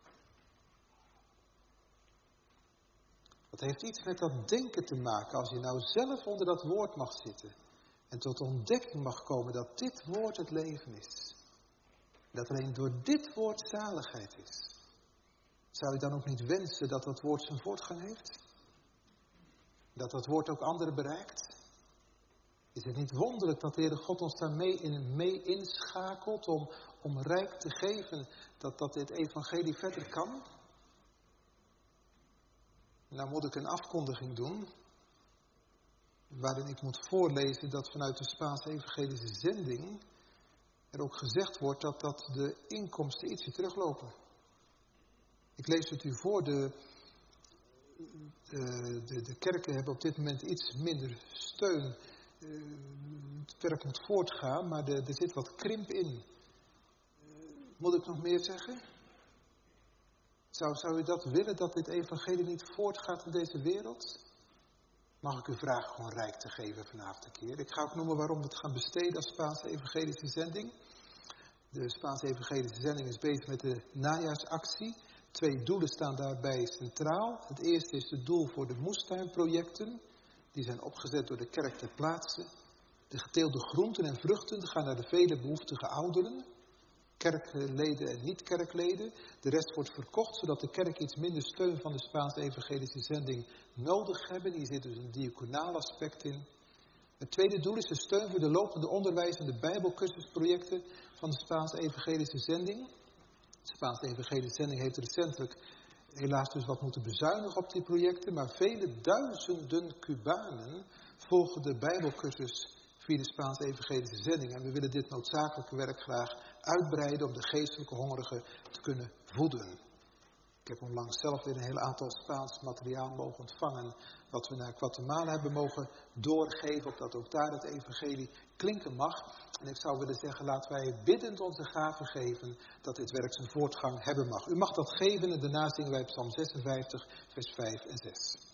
Dat heeft iets met dat denken te maken. Als je nou zelf onder dat woord mag zitten. En tot de ontdekking mag komen dat dit woord het leven is. Dat alleen door dit woord zaligheid is. Zou je dan ook niet wensen dat dat woord zijn voortgang heeft? Dat dat woord ook anderen bereikt? Is het niet wonderlijk dat de Heere God ons daar mee, in, mee inschakelt om, om rijk te geven dat, dat dit evangelie verder kan? Nou moet ik een afkondiging doen, waarin ik moet voorlezen dat vanuit de Spaanse evangelische zending er ook gezegd wordt dat, dat de inkomsten ietsje teruglopen. Ik lees het u voor, de, de, de, de kerken hebben op dit moment iets minder steun. Het werk moet voortgaan, maar er, er zit wat krimp in. Moet ik nog meer zeggen? Zou, zou u dat willen, dat dit evangelie niet voortgaat in deze wereld? Mag ik u vragen gewoon rijk te geven vanavond een keer? Ik ga ook noemen waarom we het gaan besteden als Spaanse evangelische zending. De Spaanse evangelische zending is bezig met de najaarsactie. Twee doelen staan daarbij centraal. Het eerste is het doel voor de moestuinprojecten. Die zijn opgezet door de kerk ter plaatse. De geteelde groenten en vruchten gaan naar de vele behoeftige ouderen. Kerkleden en niet-kerkleden. De rest wordt verkocht, zodat de kerk iets minder steun van de Spaanse evangelische zending nodig hebben. Hier zit dus een diaconaal aspect in. Het tweede doel is de steun voor de lopende onderwijs en de bijbelcursusprojecten van de Spaanse evangelische zending. De Spaanse evangelische zending heeft recentelijk helaas dus wat moeten bezuinigen op die projecten. Maar vele duizenden Cubanen volgen de bijbelcursus via de Spaanse evangelische zending. En we willen dit noodzakelijke werk graag uitbreiden om de geestelijke hongerigen te kunnen voeden. Ik heb onlangs zelf weer een heel aantal Spaans materiaal mogen ontvangen, wat we naar Guatemala hebben mogen doorgeven, opdat ook daar het evangelie klinken mag. En ik zou willen zeggen, laten wij biddend onze gaven geven, dat dit werk zijn voortgang hebben mag. U mag dat geven en daarna zingen wij Psalm zesenvijftig, vers vijf en zes.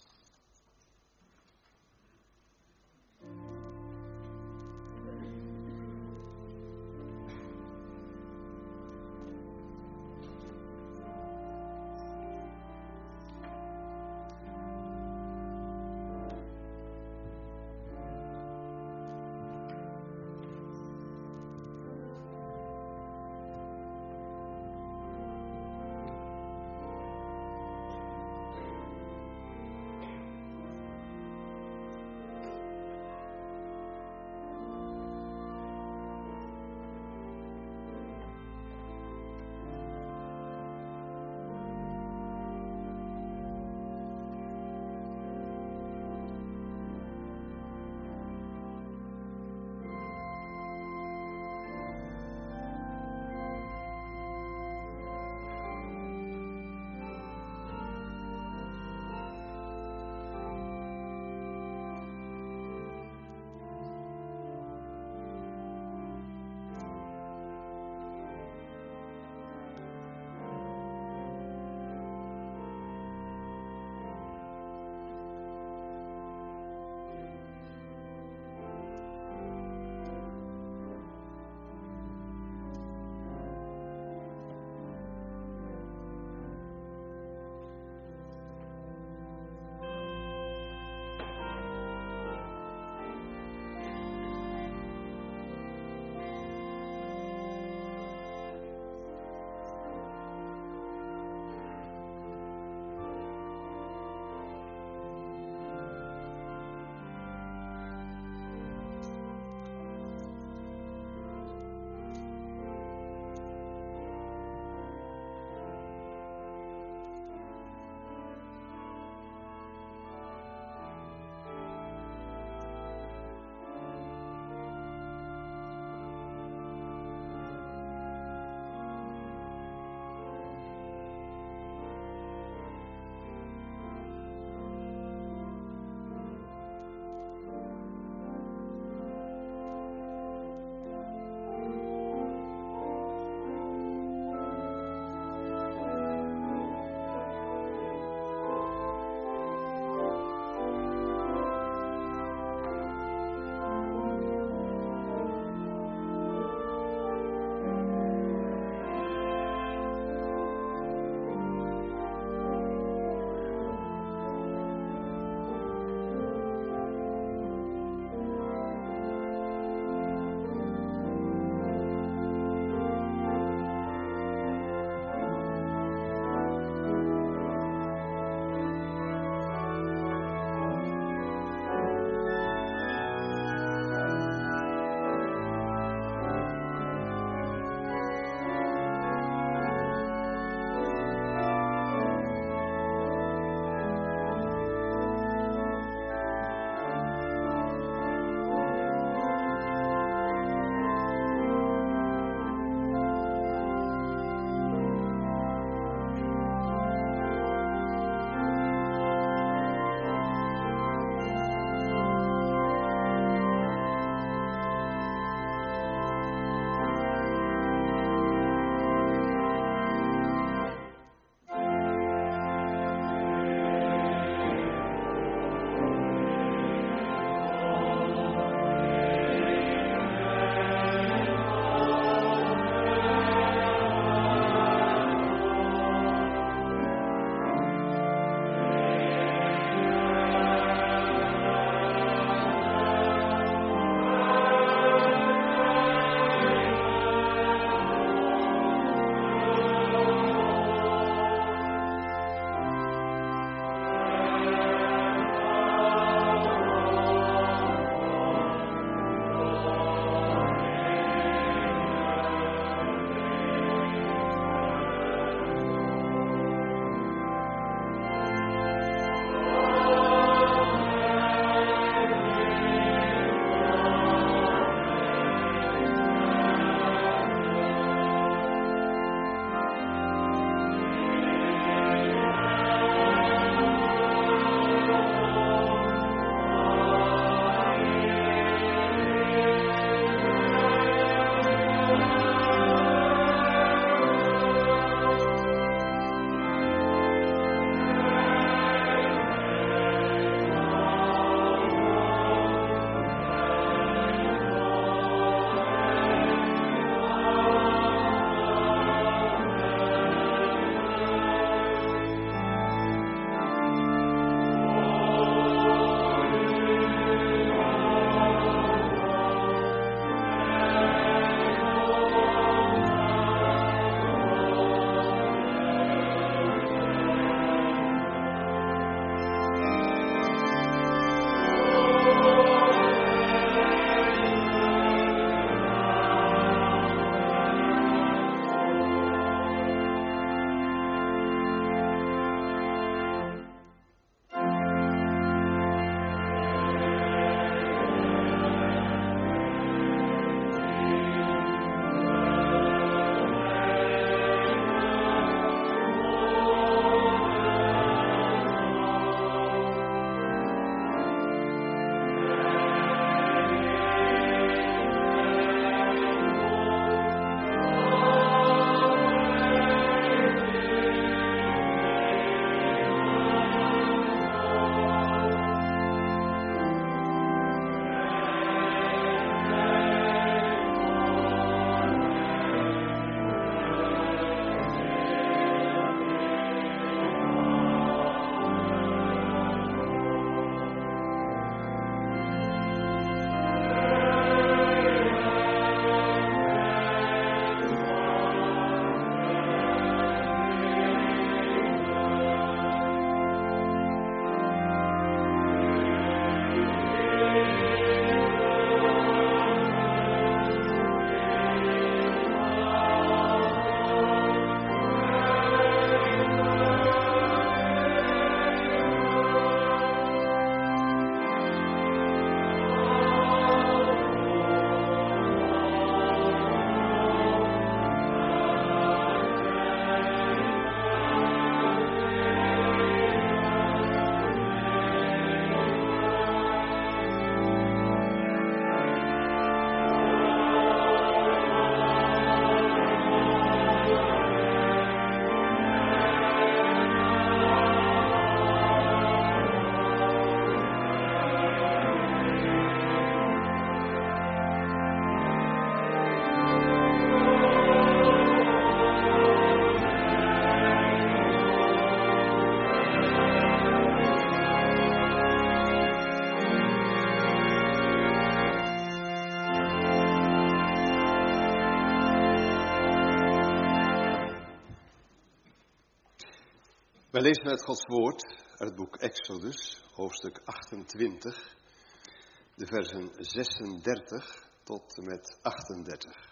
Wij lezen uit Gods woord uit het boek Exodus, hoofdstuk achtentwintig, de versen zesendertig tot en met achtendertig.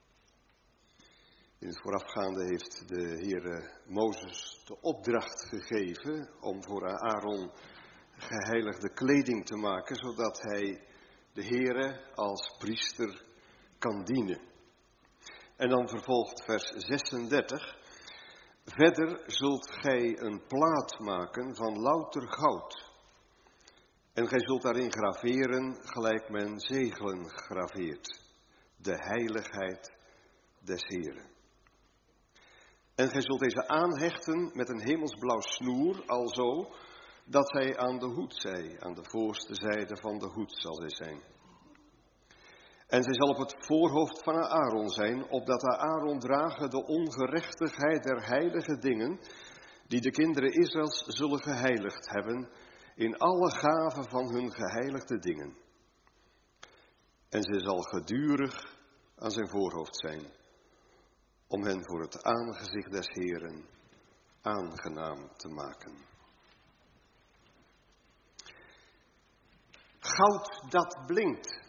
In het voorafgaande heeft de Heer Mozes de opdracht gegeven om voor Aaron geheiligde kleding te maken, zodat hij de Heere als priester kan dienen. En dan vervolgt vers zesendertig. Verder zult gij een plaat maken van louter goud. En gij zult daarin graveren, gelijk men zegelen graveert. De heiligheid des Heeren. En gij zult deze aanhechten met een hemelsblauw snoer, alzo dat zij aan de hoed zij, aan de voorste zijde van de hoed zal zij zijn. En zij zal op het voorhoofd van Aaron zijn, opdat Aaron dragen de ongerechtigheid der heilige dingen, die de kinderen Israëls zullen geheiligd hebben, in alle gaven van hun geheiligde dingen. En zij zal gedurig aan zijn voorhoofd zijn, om hen voor het aangezicht des Heeren aangenaam te maken. Goud dat blinkt.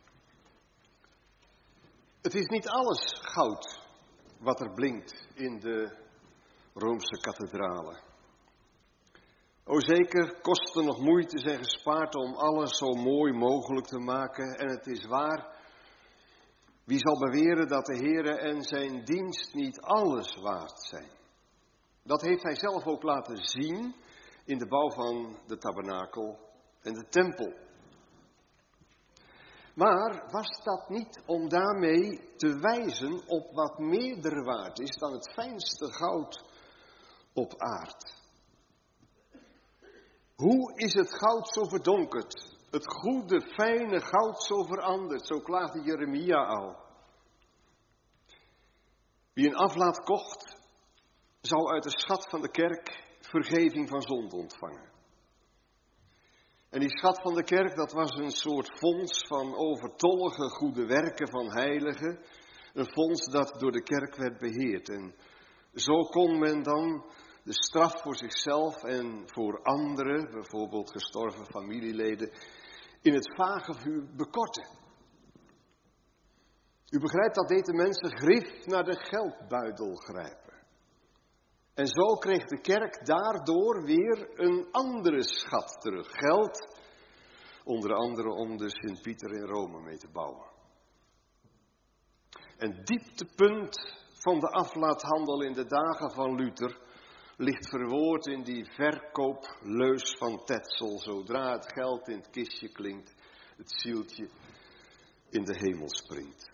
Het is niet alles goud wat er blinkt in de Roomse kathedralen. O zeker, kosten nog moeite zijn gespaard om alles zo mooi mogelijk te maken. En het is waar, wie zal beweren dat de Heere en zijn dienst niet alles waard zijn? Dat heeft hij zelf ook laten zien in de bouw van de tabernakel en de tempel. Maar was dat niet om daarmee te wijzen op wat meerder waard is dan het fijnste goud op aard? Hoe is het goud zo verdonkerd? Het goede, fijne goud zo veranderd? Zo klaagde Jeremia al. Wie een aflaat kocht, zou uit de schat van de kerk vergeving van zonde ontvangen. En die schat van de kerk, dat was een soort fonds van overtollige goede werken van heiligen. Een fonds dat door de kerk werd beheerd. En zo kon men dan de straf voor zichzelf en voor anderen, bijvoorbeeld gestorven familieleden, in het vagevuur bekorten. U begrijpt dat deze mensen grif naar de geldbuidel grijpen. En zo kreeg de kerk daardoor weer een andere schat terug. Geld, onder andere om de Sint-Pieter in Rome mee te bouwen. En dieptepunt van de aflaathandel in de dagen van Luther ligt verwoord in die verkoopleus van Tetzel. Zodra het geld in het kistje klinkt, het zieltje in de hemel springt.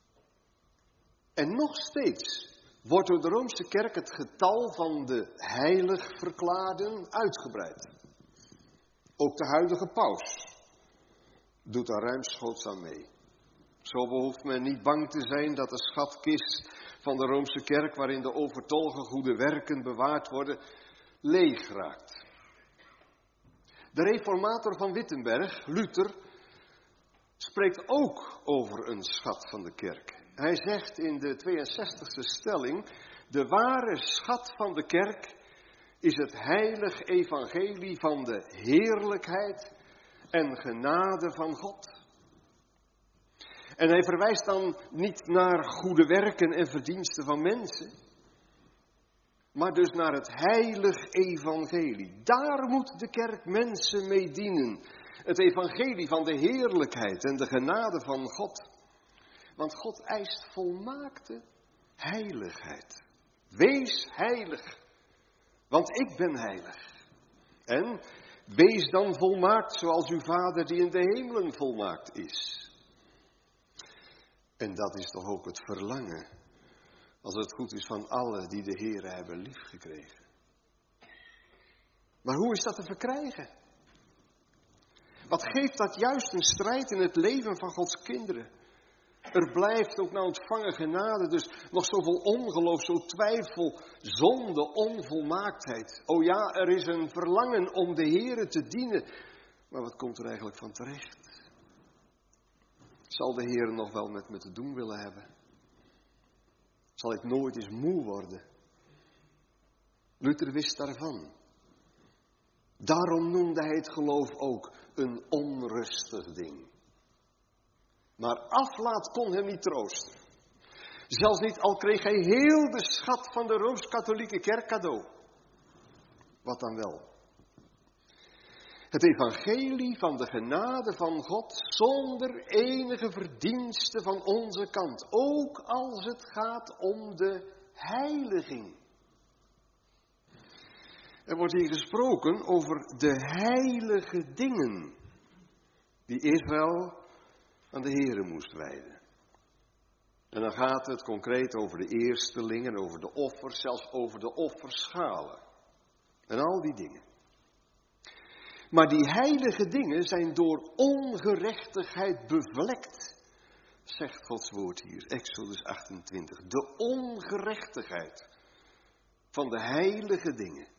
En nog steeds wordt door de Roomse kerk het getal van de heilig verklaarden uitgebreid. Ook de huidige paus doet daar ruimschoots aan mee. Zo behoeft men niet bang te zijn dat de schatkist van de Roomse kerk, waarin de overtollige goede werken bewaard worden, leeg raakt. De reformator van Wittenberg, Luther, spreekt ook over een schat van de kerk. Hij zegt in de tweeënzestigste stelling: de ware schat van de kerk is het heilig evangelie van de heerlijkheid en genade van God. En hij verwijst dan niet naar goede werken en verdiensten van mensen, maar dus naar het heilig evangelie. Daar moet de kerk mensen mee dienen. Het evangelie van de heerlijkheid en de genade van God. Want God eist volmaakte heiligheid. Wees heilig, want ik ben heilig. En wees dan volmaakt zoals uw Vader die in de hemelen volmaakt is. En dat is toch ook het verlangen, als het goed is, van allen die de Heere hebben liefgekregen. Maar hoe is dat te verkrijgen? Wat geeft dat juist een strijd in het leven van Gods kinderen? Er blijft ook na ontvangen genade dus nog zoveel ongeloof, zo twijfel, zonde, onvolmaaktheid. O ja, er is een verlangen om de Heere te dienen. Maar wat komt er eigenlijk van terecht? Zal de Heer nog wel met me te doen willen hebben? Zal ik nooit eens moe worden? Luther wist daarvan. Daarom noemde hij het geloof ook een onrustig ding. Maar aflaat kon hem niet troosten. Zelfs niet al kreeg hij heel de schat van de Rooms-Katholieke Kerk cadeau. Wat dan wel? Het evangelie van de genade van God zonder enige verdienste van onze kant. Ook als het gaat om de heiliging. Er wordt hier gesproken over de heilige dingen die Israël aan de Here moest wijden. En dan gaat het concreet over de eerstelingen, over de offers, zelfs over de offerschalen. En al die dingen. Maar die heilige dingen zijn door ongerechtigheid bevlekt, zegt Gods woord hier, Exodus achtentwintig. De ongerechtigheid van de heilige dingen.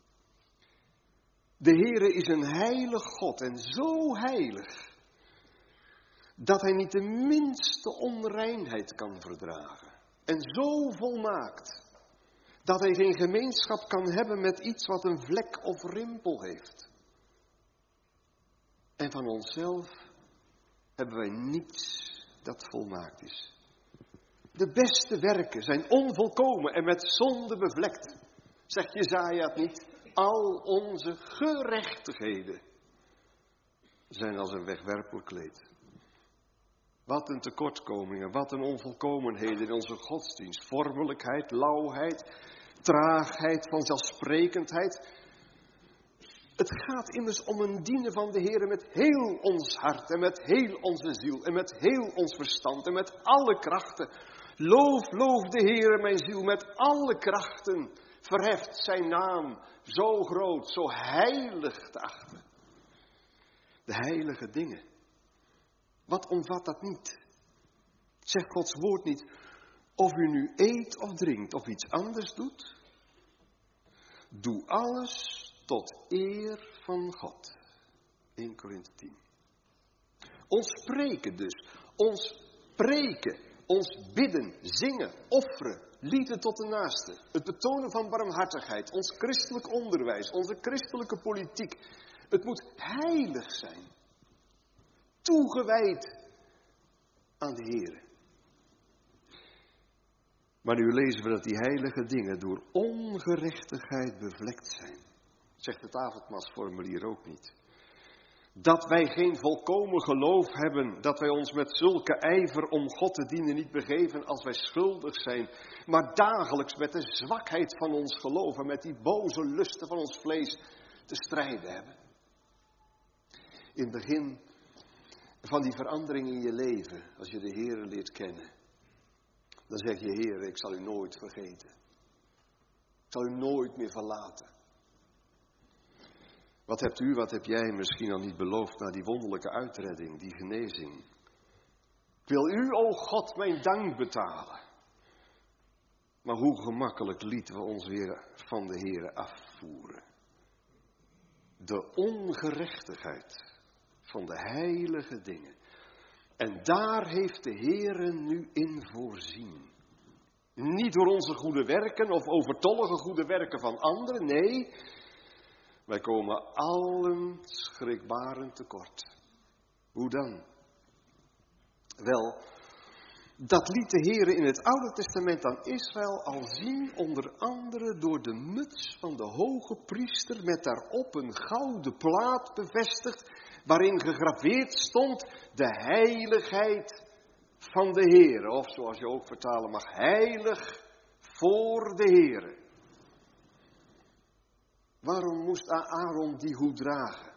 De Heere is een heilig God en zo heilig dat hij niet de minste onreinheid kan verdragen. En zo volmaakt dat hij geen gemeenschap kan hebben met iets wat een vlek of rimpel heeft. En van onszelf hebben wij niets dat volmaakt is. De beste werken zijn onvolkomen en met zonde bevlekt. Zegt Jesaja het niet? Al onze gerechtigheden zijn als een wegwerpelijk kleed. Wat een tekortkomingen, wat een onvolkomenheden in onze godsdienst. Vormelijkheid, lauwheid, traagheid, vanzelfsprekendheid. Het gaat immers om een dienen van de Heer met heel ons hart en met heel onze ziel en met heel ons verstand en met alle krachten. Loof, loof de Heer mijn ziel met alle krachten. Verheft zijn naam zo groot, zo heilig te achten. De heilige dingen. Wat omvat dat niet? Zegt Gods woord niet, of u nu eet of drinkt of iets anders doet. Doe alles tot eer van God. eerste Korinthe tien. Ons spreken dus, ons preken, ons bidden, zingen, offeren, lieden tot de naaste. Het betonen van barmhartigheid, ons christelijk onderwijs, onze christelijke politiek. Het moet heilig zijn. Toegewijd aan de Heer. Maar nu lezen we dat die heilige dingen door ongerechtigheid bevlekt zijn. Zegt het avondmaalsformulier ook niet. Dat wij geen volkomen geloof hebben, dat wij ons met zulke ijver om God te dienen niet begeven als wij schuldig zijn, maar dagelijks met de zwakheid van ons geloof en met die boze lusten van ons vlees te strijden hebben. In het begin van die verandering in je leven, als je de Heere leert kennen, dan zeg je, Heere, ik zal u nooit vergeten. Ik zal u nooit meer verlaten. Wat hebt u, wat heb jij misschien al niet beloofd na die wonderlijke uitredding, die genezing? Ik wil u, o God, mijn dank betalen. Maar hoe gemakkelijk lieten we ons weer van de Heere afvoeren. De ongerechtigheid van de heilige dingen. En daar heeft de Heere nu in voorzien. Niet door onze goede werken of overtollige goede werken van anderen, nee. Wij komen allen schrikbarend tekort. Hoe dan? Wel, dat liet de Heere in het Oude Testament aan Israël al zien, onder andere door de muts van de hoge priester met daarop een gouden plaat bevestigd, waarin gegraveerd stond de heiligheid van de Heere. Of zoals je ook vertalen mag, heilig voor de Heere. Waarom moest Aaron die hoed dragen?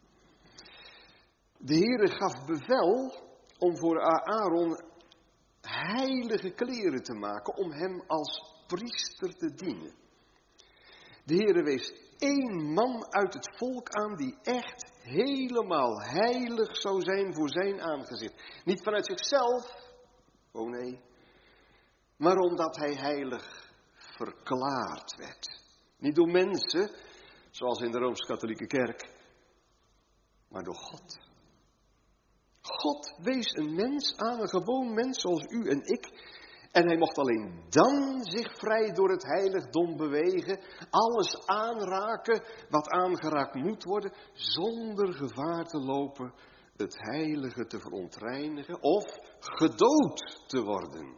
De Heere gaf bevel om voor Aaron heilige kleren te maken, om hem als priester te dienen. De Heere wees één man uit het volk aan die echt helemaal heilig zou zijn voor zijn aangezicht. Niet vanuit zichzelf, oh nee, maar omdat hij heilig verklaard werd. Niet door mensen, zoals in de Rooms-Katholieke Kerk, maar door God. God wees een mens aan, een gewoon mens zoals u en ik, En hij mocht alleen dan zich vrij door het heiligdom bewegen, alles aanraken wat aangeraakt moet worden, zonder gevaar te lopen het heilige te verontreinigen of gedood te worden.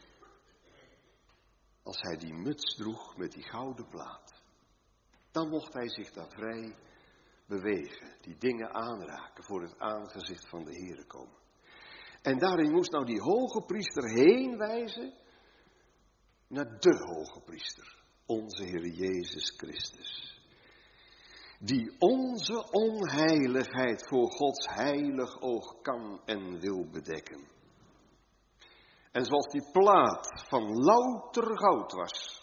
Als hij die muts droeg met die gouden plaat, dan mocht hij zich daar vrij bewegen, die dingen aanraken, voor het aangezicht van de Heere komen. En daarin moest nou die hoge priester heen wijzen naar de hoge priester, onze Heer Jezus Christus. Die onze onheiligheid voor Gods heilig oog kan en wil bedekken. En zoals die plaat van louter goud was,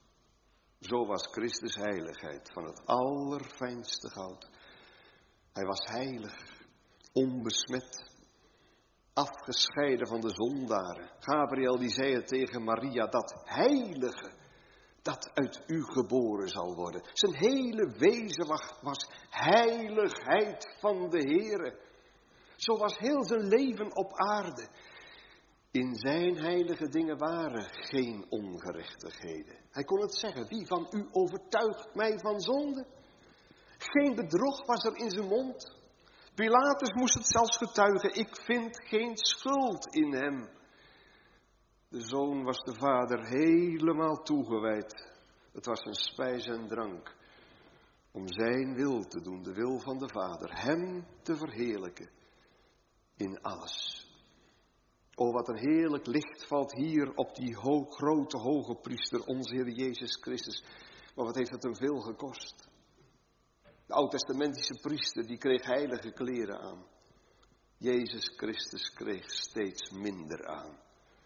zo was Christus heiligheid van het allerfijnste goud. Hij was heilig, onbesmet, afgescheiden van de zondaren. Gabriel die zei het tegen Maria, dat heilige dat uit u geboren zal worden. Zijn hele wezen was, was heiligheid van de Heere. Zo was heel zijn leven op aarde. In zijn heilige dingen waren geen ongerechtigheden. Hij kon het zeggen, wie van u overtuigt mij van zonde? Geen bedrog was er in zijn mond. Pilatus moest het zelfs getuigen, ik vind geen schuld in hem. De zoon was de vader helemaal toegewijd. Het was een spijs en drank om zijn wil te doen, de wil van de vader. Hem te verheerlijken in alles. O, wat een heerlijk licht valt hier op die ho- grote hoge priester, onze Heer Jezus Christus. Maar wat heeft het hem veel gekost? De oud-testamentische priester, die kreeg heilige kleren aan. Jezus Christus kreeg steeds minder aan.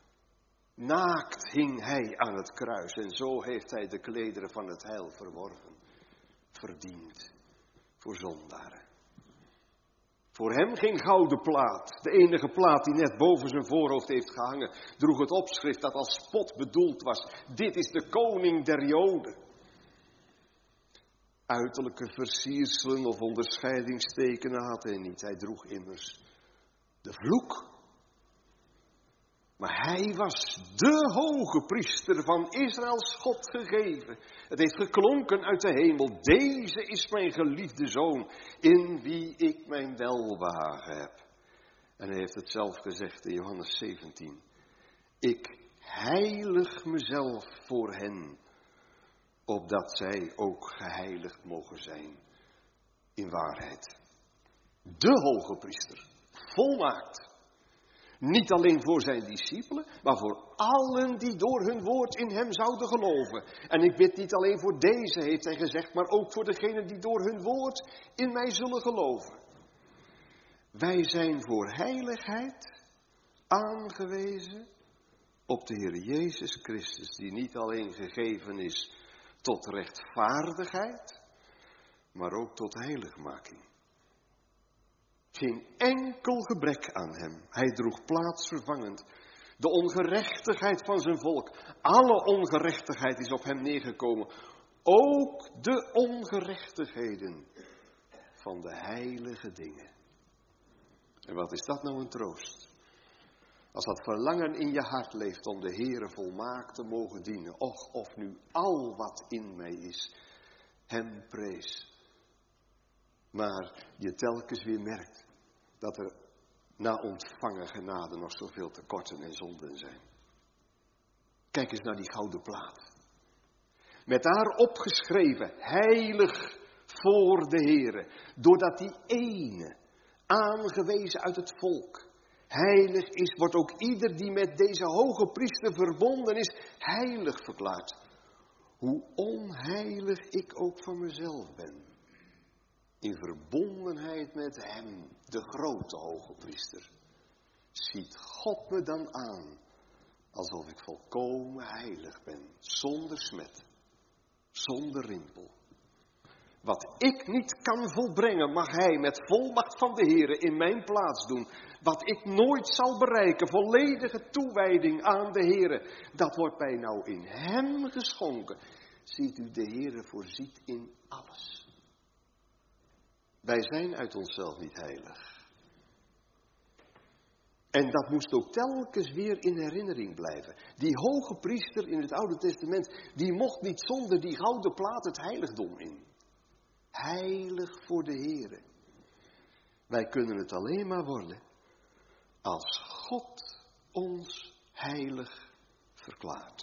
Naakt hing hij aan het kruis en zo heeft hij de klederen van het heil verworven. Verdiend voor zondaren. Voor hem geen gouden plaat. De enige plaat die net boven zijn voorhoofd heeft gehangen, droeg het opschrift dat als spot bedoeld was. Dit is de koning der Joden. Uiterlijke versierselen of onderscheidingstekenen had hij niet. Hij droeg immers de vloek. Maar hij was de hoge priester van Israëls God gegeven. Het heeft geklonken uit de hemel. Deze is mijn geliefde zoon, in wie ik mijn welbehagen heb. En hij heeft het zelf gezegd in Johannes zeventien. Ik heilig mezelf voor hen, opdat zij ook geheiligd mogen zijn in waarheid. De hoge priester, volmaakt. Niet alleen voor zijn discipelen, maar voor allen die door hun woord in hem zouden geloven. En ik bid niet alleen voor deze, heeft hij gezegd, maar ook voor degenen die door hun woord in mij zullen geloven. Wij zijn voor heiligheid aangewezen op de Heer Jezus Christus, die niet alleen gegeven is tot rechtvaardigheid, maar ook tot heiligmaking. Geen enkel gebrek aan hem. Hij droeg plaatsvervangend de ongerechtigheid van zijn volk. Alle ongerechtigheid is op hem neergekomen. Ook de ongerechtigheden van de heilige dingen. En wat is dat nou een troost? Als dat verlangen in je hart leeft om de Heere volmaakt te mogen dienen. Och, of nu al wat in mij is, hem prees. Maar je telkens weer merkt dat er na ontvangen genade nog zoveel tekorten en zonden zijn. Kijk eens naar die gouden plaat. Met daarop geschreven, heilig voor de Heere. Doordat die ene, aangewezen uit het volk, heilig is, wordt ook ieder die met deze hoge priester verbonden is, heilig verklaard. Hoe onheilig ik ook van mezelf ben. In verbondenheid met hem, de grote hoge priester, ziet God me dan aan alsof ik volkomen heilig ben, zonder smet, zonder rimpel. Wat ik niet kan volbrengen, mag hij met volmacht van de Heere in mijn plaats doen. Wat ik nooit zal bereiken, volledige toewijding aan de Heere, dat wordt mij nou in hem geschonken. Ziet u, de Heere voorziet in alles. Wij zijn uit onszelf niet heilig. En dat moest ook telkens weer in herinnering blijven. Die hoge priester in het Oude Testament, die mocht niet zonder die gouden plaat het heiligdom in. Heilig voor de Heere. Wij kunnen het alleen maar worden als God ons heilig verklaart.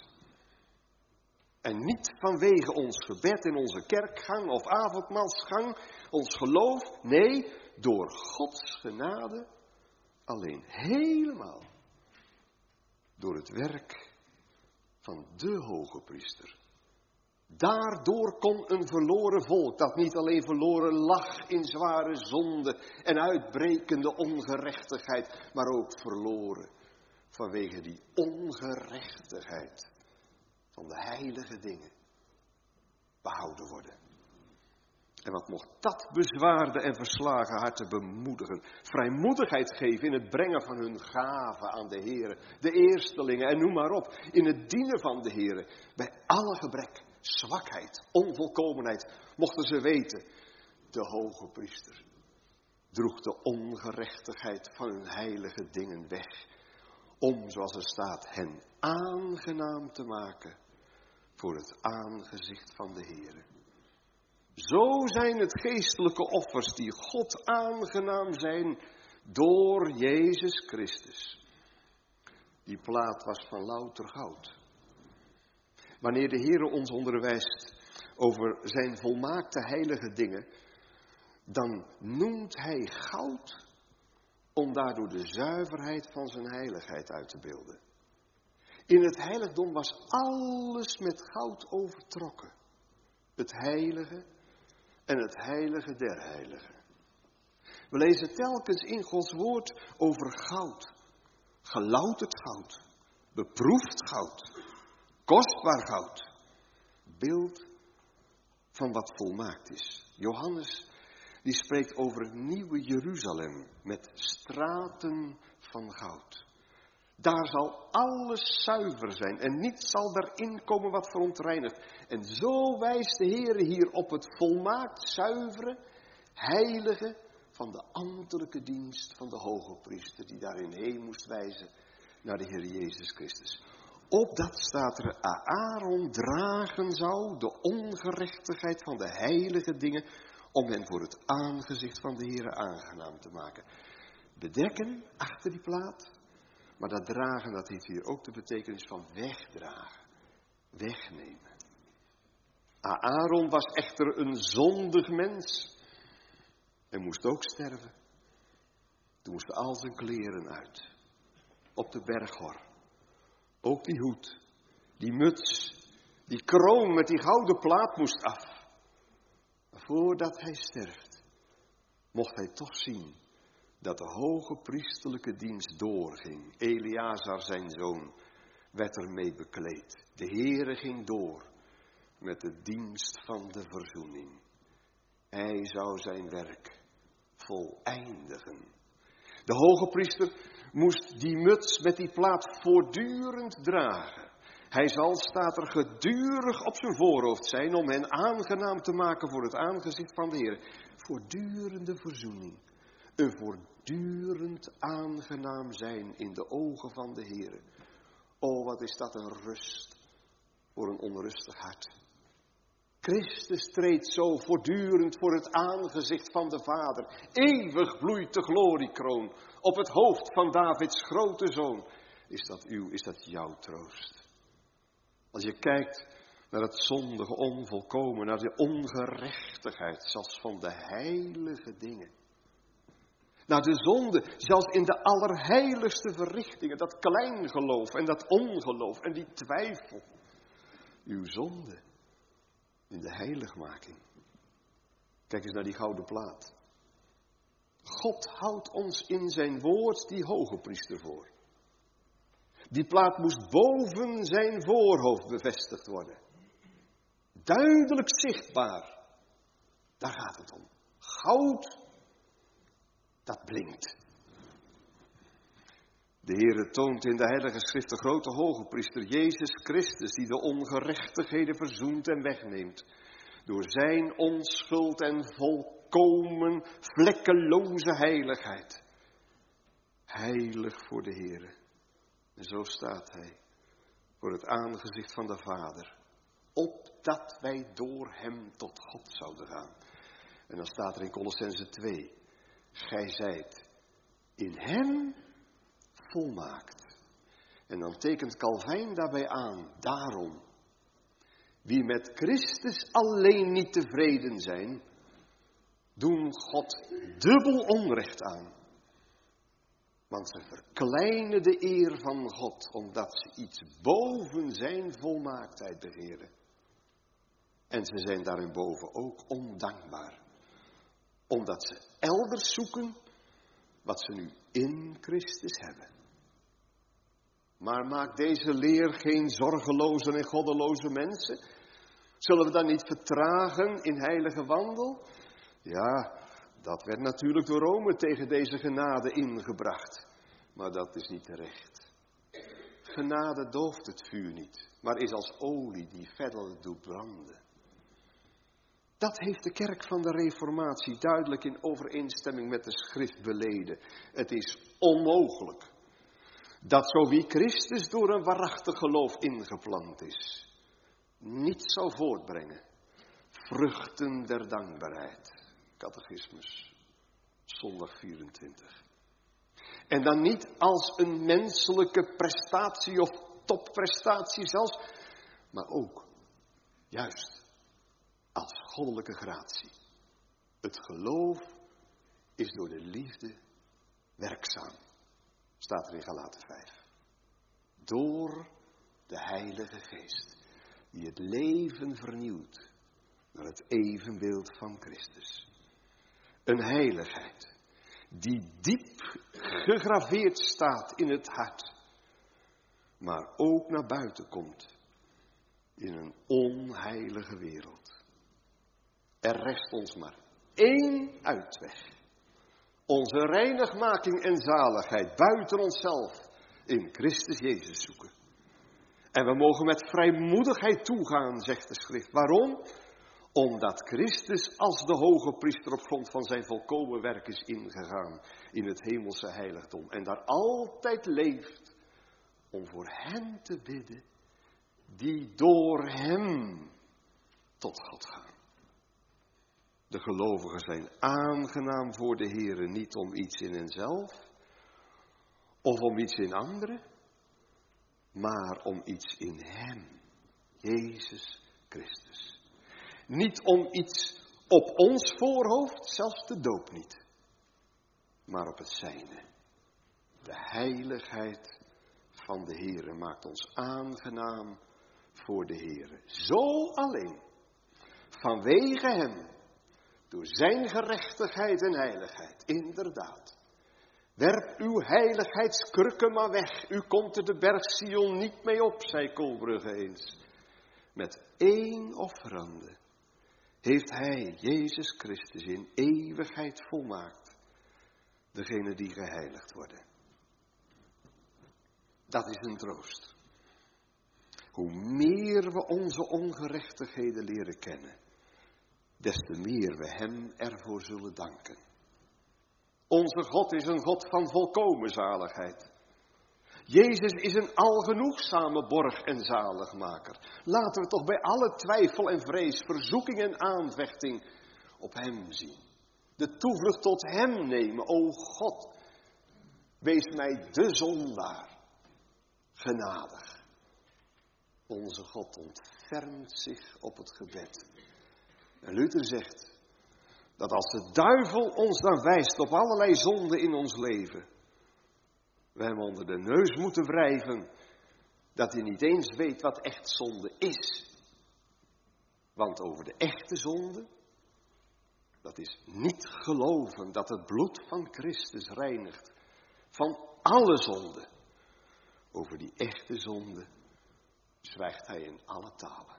En niet vanwege ons gebed in onze kerkgang of avondmaalsgang, ons geloof. Nee, door Gods genade alleen, helemaal. Door het werk van de hoge priester. Daardoor kon een verloren volk, dat niet alleen verloren lag in zware zonde en uitbrekende ongerechtigheid, maar ook verloren vanwege die ongerechtigheid van de heilige dingen behouden worden. En wat mocht dat bezwaarde en verslagen harten bemoedigen. Vrijmoedigheid geven in het brengen van hun gaven aan de Heere. De eerstelingen en noem maar op. In het dienen van de Heere. Bij alle gebrek, zwakheid, onvolkomenheid mochten ze weten. De hoge priester droeg de ongerechtigheid van hun heilige dingen weg. Om, zoals er staat, hen aangenaam te maken voor het aangezicht van de Heere. Zo zijn het geestelijke offers die God aangenaam zijn door Jezus Christus. Die plaat was van louter goud. Wanneer de Heere ons onderwijst over zijn volmaakte heilige dingen, dan noemt hij goud om daardoor de zuiverheid van zijn heiligheid uit te beelden. In het heiligdom was alles met goud overtrokken. Het heilige en het heilige der heiligen. We lezen telkens in Gods woord over goud. Gelouterd goud. Beproefd goud. Kostbaar goud. Beeld van wat volmaakt is. Johannes die spreekt over het nieuwe Jeruzalem met straten van goud. Daar zal alles zuiver zijn en niets zal daarin komen wat verontreinigt. En zo wijst de Heere hier op het volmaakt zuivere, heilige van de ambtelijke dienst van de hoge priester die daarin heen moest wijzen naar de Heer Jezus Christus. Opdat staat er, Aaron dragen zou de ongerechtigheid van de heilige dingen om hen voor het aangezicht van de Heere aangenaam te maken. Bedekken achter die plaat. Maar dat dragen, dat heeft hier ook de betekenis van wegdragen. Wegnemen. Aaron was echter een zondig mens. En moest ook sterven. Toen moesten al zijn kleren uit. Op de berghor. Ook die hoed. Die muts. Die kroon met die gouden plaat moest af. Maar voordat hij sterft, mocht hij toch zien dat de hoge priesterlijke dienst doorging. Eleazar, zijn zoon, werd ermee bekleed. De Heere ging door met de dienst van de verzoening. Hij zou zijn werk voleindigen. De hoge priester moest die muts met die plaat voortdurend dragen. Hij zal, staat er, gedurig op zijn voorhoofd zijn om hen aangenaam te maken voor het aangezicht van de Heere. Voortdurende verzoening. Een voortdurend aangenaam zijn in de ogen van de Heere. O, wat is dat een rust voor een onrustig hart. Christus treedt zo voortdurend voor het aangezicht van de Vader. Eeuwig bloeit de gloriekroon op het hoofd van Davids grote zoon. Is dat uw, is dat jouw troost? Als je kijkt naar het zondige onvolkomen, naar de ongerechtigheid, zelfs van de heilige dingen. Naar de zonde, zelfs in de allerheiligste verrichtingen, dat kleingeloof en dat ongeloof en die twijfel. Uw zonde in de heiligmaking. Kijk eens naar die gouden plaat. God houdt ons in zijn woord die hoge priester voor. Die plaat moest boven zijn voorhoofd bevestigd worden. Duidelijk zichtbaar. Daar gaat het om. Goud, dat blinkt. De Heere toont in de Heilige Schrift de grote hoge priester Jezus Christus, die de ongerechtigheden verzoent en wegneemt. Door zijn onschuld en volkomen vlekkeloze heiligheid. Heilig voor de Heere. En zo staat hij voor het aangezicht van de Vader. Opdat wij door hem tot God zouden gaan. En dan staat er in Kolossenzen twee. Gij zijt in hem volmaakt. En dan tekent Calvijn daarbij aan. Daarom. Wie met Christus alleen niet tevreden zijn, doen God dubbel onrecht aan. Want ze verkleinen de eer van God, omdat ze iets boven zijn volmaaktheid begeren. En ze zijn daarinboven ook ondankbaar. Omdat ze elders zoeken wat ze nu in Christus hebben. Maar maakt deze leer geen zorgeloze en goddeloze mensen? Zullen we dan niet vertragen in heilige wandel? Ja, dat werd natuurlijk door Rome tegen deze genade ingebracht. Maar dat is niet terecht. Genade dooft het vuur niet, maar is als olie die verder doet branden. Dat heeft de kerk van de Reformatie duidelijk in overeenstemming met de schrift beleden. Het is onmogelijk dat zo wie Christus door een waarachtig geloof ingeplant is, niet zou voortbrengen vruchten der dankbaarheid. Catechismus, zondag vierentwintig. En dan niet als een menselijke prestatie of topprestatie zelfs, maar ook juist als goddelijke gratie. Het geloof is door de liefde werkzaam, staat er in Galaten vijf. Door de Heilige Geest, die het leven vernieuwt naar het evenbeeld van Christus. Een heiligheid die diep gegraveerd staat in het hart, maar ook naar buiten komt in een onheilige wereld. Er rest ons maar één uitweg. Onze reinigmaking en zaligheid buiten onszelf in Christus Jezus zoeken. En we mogen met vrijmoedigheid toegaan, zegt de schrift. Waarom? Omdat Christus als de hoge priester op grond van zijn volkomen werk is ingegaan in het hemelse heiligdom. En daar altijd leeft om voor hen te bidden die door hem tot God gaan. De gelovigen zijn aangenaam voor de Heere, niet om iets in henzelf of om iets in anderen, maar om iets in hem, Jezus Christus. Niet om iets op ons voorhoofd, zelfs de doop niet, maar op het zijne. De heiligheid van de Heere maakt ons aangenaam voor de Heere. Zo alleen, vanwege hem, door zijn gerechtigheid en heiligheid, inderdaad. Werp uw heiligheidskrukken maar weg, u komt er de berg Sion niet mee op, zei Kolbrugge eens. Met één offerande heeft hij, Jezus Christus, in eeuwigheid volmaakt degene die geheiligd worden. Dat is een troost. Hoe meer we onze ongerechtigheden leren kennen, des te meer we hem ervoor zullen danken. Onze God is een God van volkomen zaligheid. Jezus is een algenoegzame borg en zaligmaker. Laten we toch bij alle twijfel en vrees, verzoeking en aanvechting op hem zien. De toevlucht tot hem nemen. O God, wees mij de zondaar genadig. Onze God ontfermt zich op het gebed. En Luther zegt dat als de duivel ons dan wijst op allerlei zonden in ons leven, we hem onder de neus moeten wrijven dat hij niet eens weet wat echt zonde is. Want over de echte zonde, dat is niet geloven dat het bloed van Christus reinigt van alle zonden. Over die echte zonde zwijgt hij in alle talen.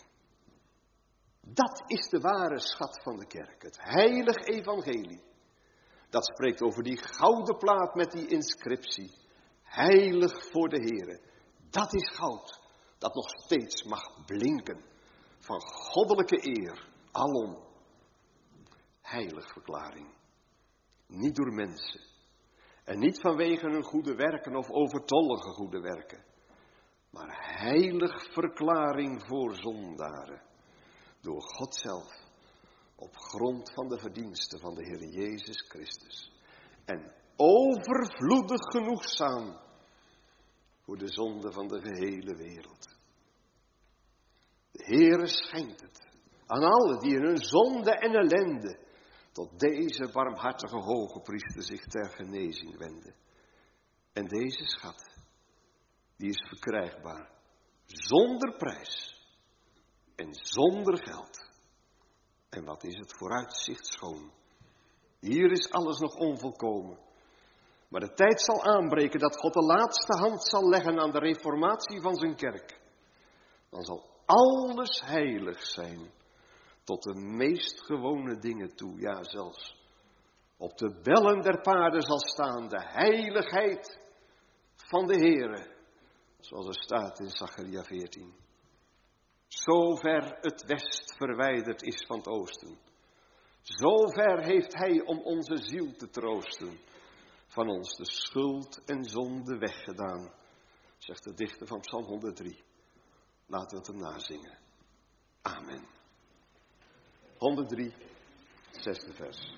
Dat is de ware schat van de kerk, het heilig evangelie. Dat spreekt over die gouden plaat met die inscriptie. Heilig voor de Heere. Dat is goud dat nog steeds mag blinken van goddelijke eer, alom. Heilig verklaring. Niet door mensen En niet vanwege hun goede werken of overtollige goede werken. Maar heilig verklaring voor zondaren. Door God zelf. Op grond van de verdiensten van de Heer Jezus Christus. En overvloedig genoegzaam. Voor de zonde van de gehele wereld. De Heere schenkt het. Aan allen die in hun zonde en ellende. Tot deze barmhartige hoge priester zich ter genezing wenden. En deze schat. Die is verkrijgbaar. Zonder prijs. En zonder geld. En wat is het vooruitzicht schoon. Hier is alles nog onvolkomen. Maar de tijd zal aanbreken dat God de laatste hand zal leggen aan de reformatie van zijn kerk. Dan zal alles heilig zijn. Tot de meest gewone dingen toe. Ja, zelfs op de bellen der paarden zal staan de heiligheid van de Heere. Zoals er staat in Zacharia veertien. Zover het west verwijderd is van het oosten. Zover heeft hij om onze ziel te troosten. Van ons de schuld en zonde weggedaan. Zegt de dichter van Psalm honderddrie. Laten we het hem nazingen. Amen. honderddrie, zesde vers.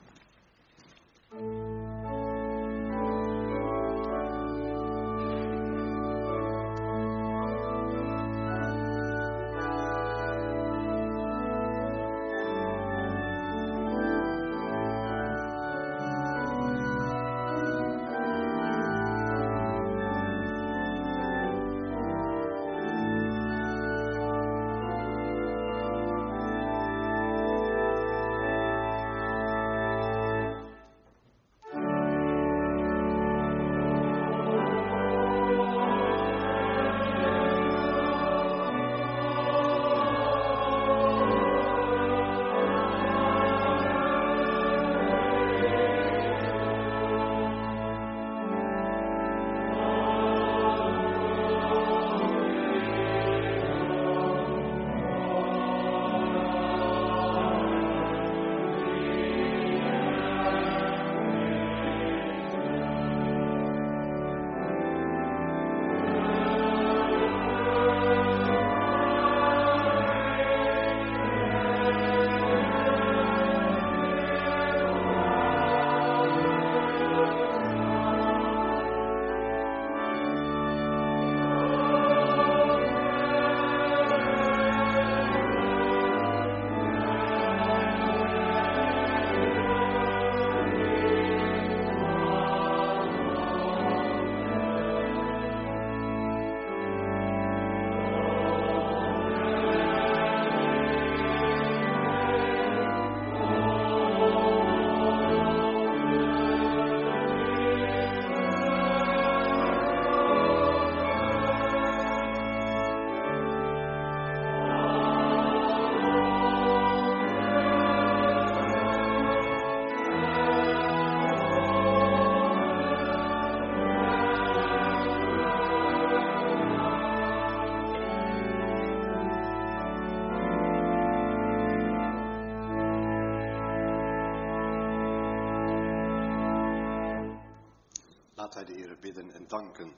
Laten wij de Heere bidden en danken.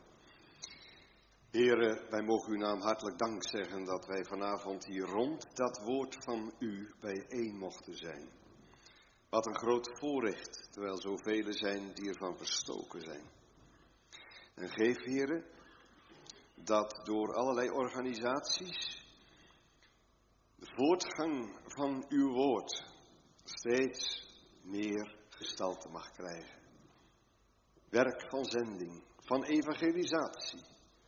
Heere, wij mogen uw naam hartelijk dank zeggen dat wij vanavond hier rond dat woord van u bijeen mochten zijn. Wat een groot voorrecht, terwijl zoveel zijn die ervan verstoken zijn. En geef, Heere, dat door allerlei organisaties de voortgang van uw woord steeds meer gestalte mag krijgen. Werk van zending, van evangelisatie.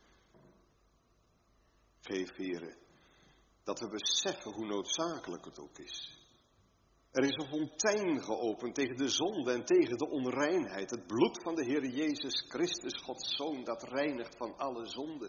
Geef, Heere, dat we beseffen hoe noodzakelijk het ook is. Er is een fontein geopend tegen de zonde en tegen de onreinheid. Het bloed van de Heer Jezus Christus, Gods Zoon, dat reinigt van alle zonde.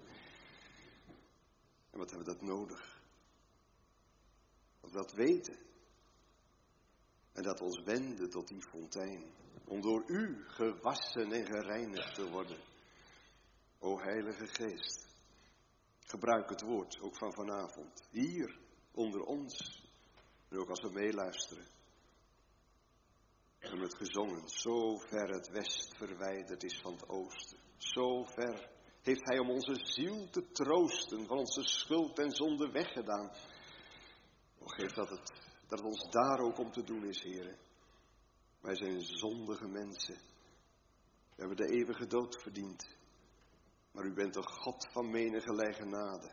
En wat hebben we dat nodig? Dat we dat weten. En dat ons wenden tot die fontein. Om door u gewassen en gereinigd te worden. O Heilige Geest, gebruik het woord ook van vanavond. Hier, onder ons. En ook als we meeluisteren. vanmorgen met gezongen. Zo ver het west verwijderd is van het oosten. Zo ver heeft hij om onze ziel te troosten, van onze schuld en zonde weggedaan. O, geef dat het, dat het ons daar ook om te doen is, Heere. Wij zijn zondige mensen. We hebben de eeuwige dood verdiend. Maar u bent een God van menige genade.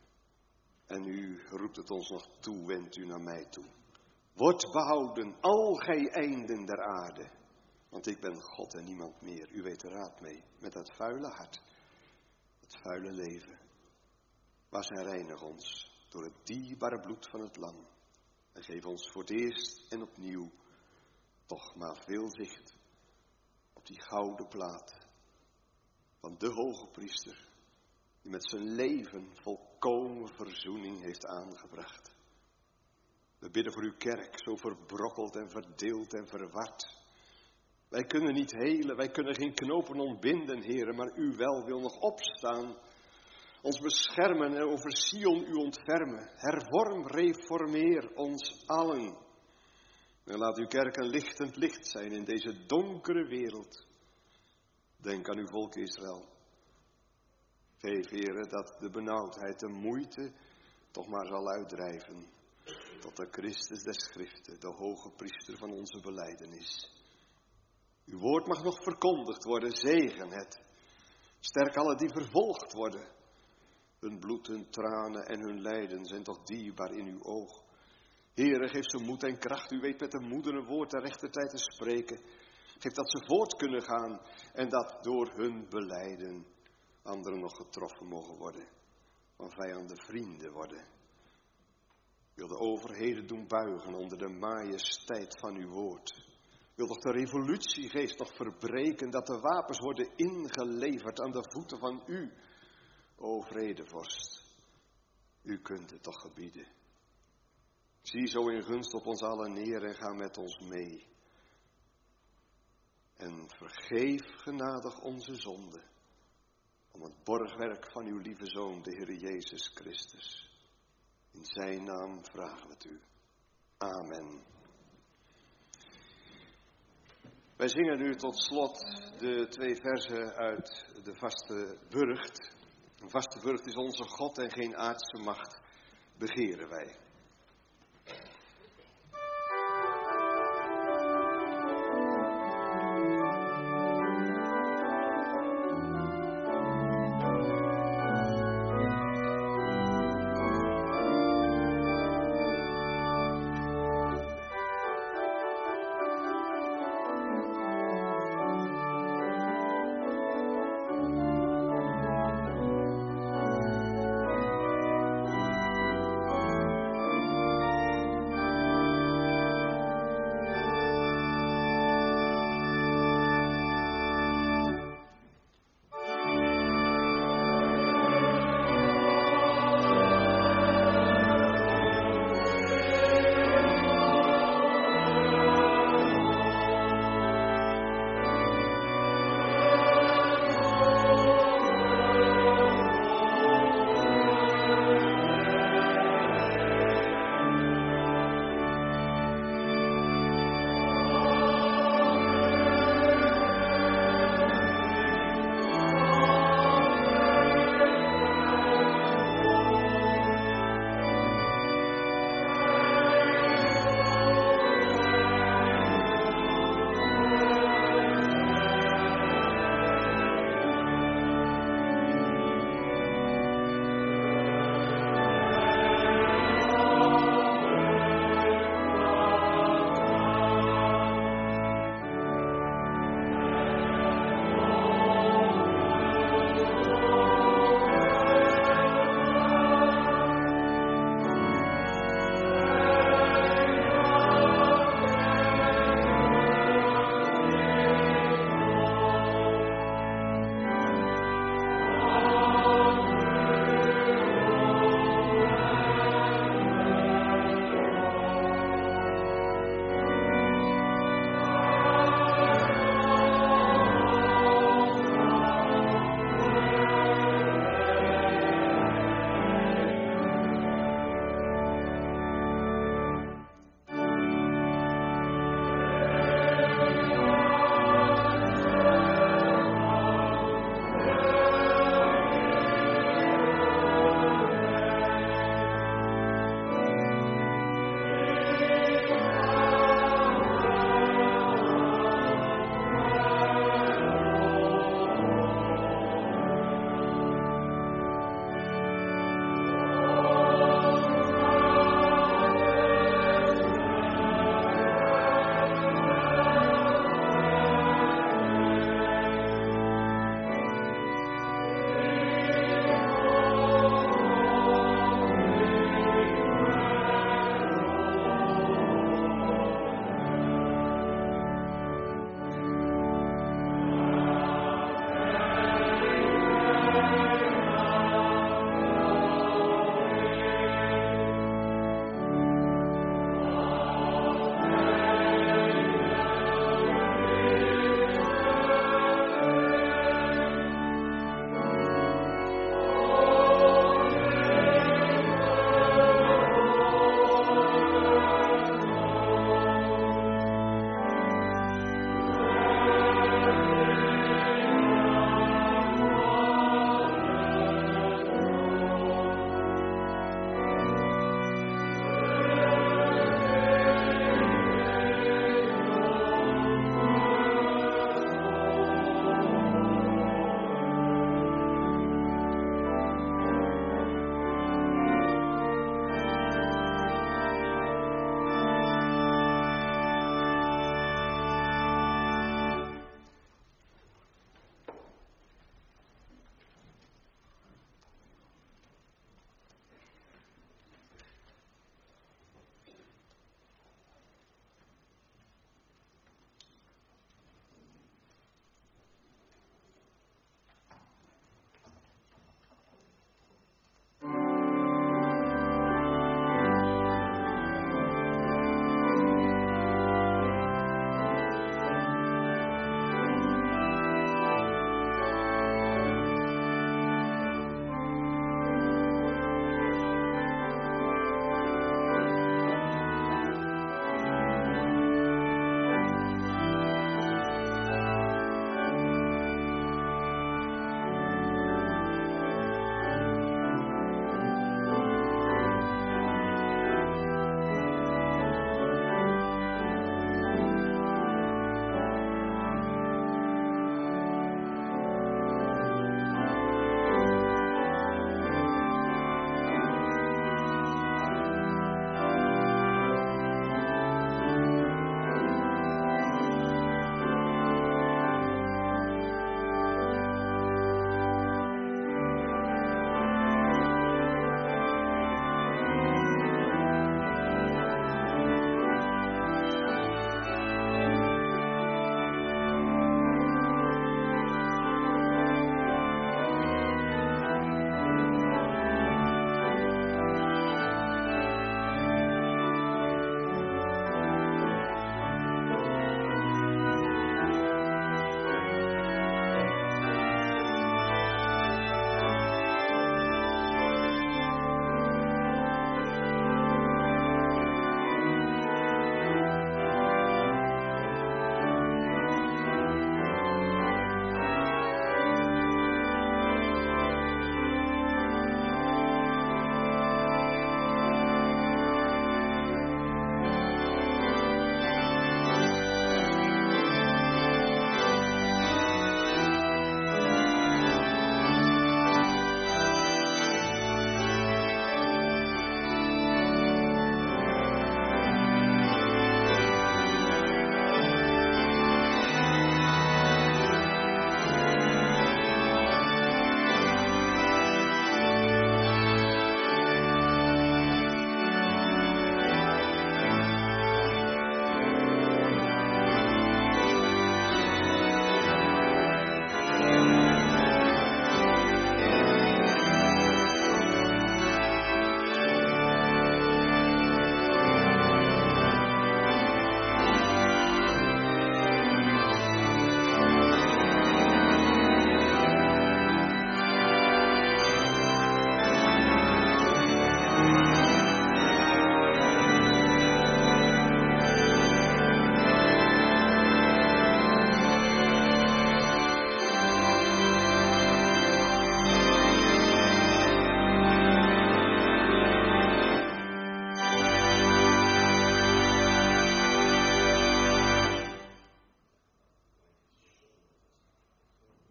En u roept het ons nog toe, wendt u naar mij toe. Word behouden, al gij einden der aarde. Want ik ben God en niemand meer. U weet de raad mee, met dat vuile hart. Het vuile leven. Was en reinig ons door het dierbare bloed van het lam. En geef ons voor het eerst en opnieuw toch maar veel zicht op die gouden plaat van de hoge priester, die met zijn leven volkomen verzoening heeft aangebracht. We bidden voor uw kerk, zo verbrokkeld en verdeeld en verward. Wij kunnen niet helen, wij kunnen geen knopen ontbinden, Heere, maar u wel wil nog opstaan, ons beschermen en over Sion u ontfermen. Hervorm, reformeer ons allen. En laat uw kerk een lichtend licht zijn in deze donkere wereld. Denk aan uw volk Israël. Geef, Heere, dat de benauwdheid, de moeite toch maar zal uitdrijven. Tot de Christus des Schriften, de hoge priester van onze belijdenis. Uw woord mag nog verkondigd worden, zegen het. Sterk alle die vervolgd worden. Hun bloed, hun tranen en hun lijden zijn toch dierbaar in uw oog. Heere, geef ze moed en kracht. U weet met de moeder een woord ter rechter tijd te spreken. Geef dat ze voort kunnen gaan en dat door hun belijden anderen nog getroffen mogen worden. Van vijanden vrienden worden. Wil de overheden doen buigen onder de majesteit van uw woord. Wil toch de revolutiegeest nog verbreken, dat de wapens worden ingeleverd aan de voeten van u. O vredevorst, u kunt het toch gebieden. Zie zo in gunst op ons allen neer en ga met ons mee. En vergeef genadig onze zonde, om het borgwerk van uw lieve Zoon, de Heer Jezus Christus. In zijn naam vragen we het u. Amen. Wij zingen nu tot slot de twee verzen uit de vaste burcht. Een vaste burcht is onze God en geen aardse macht begeren wij.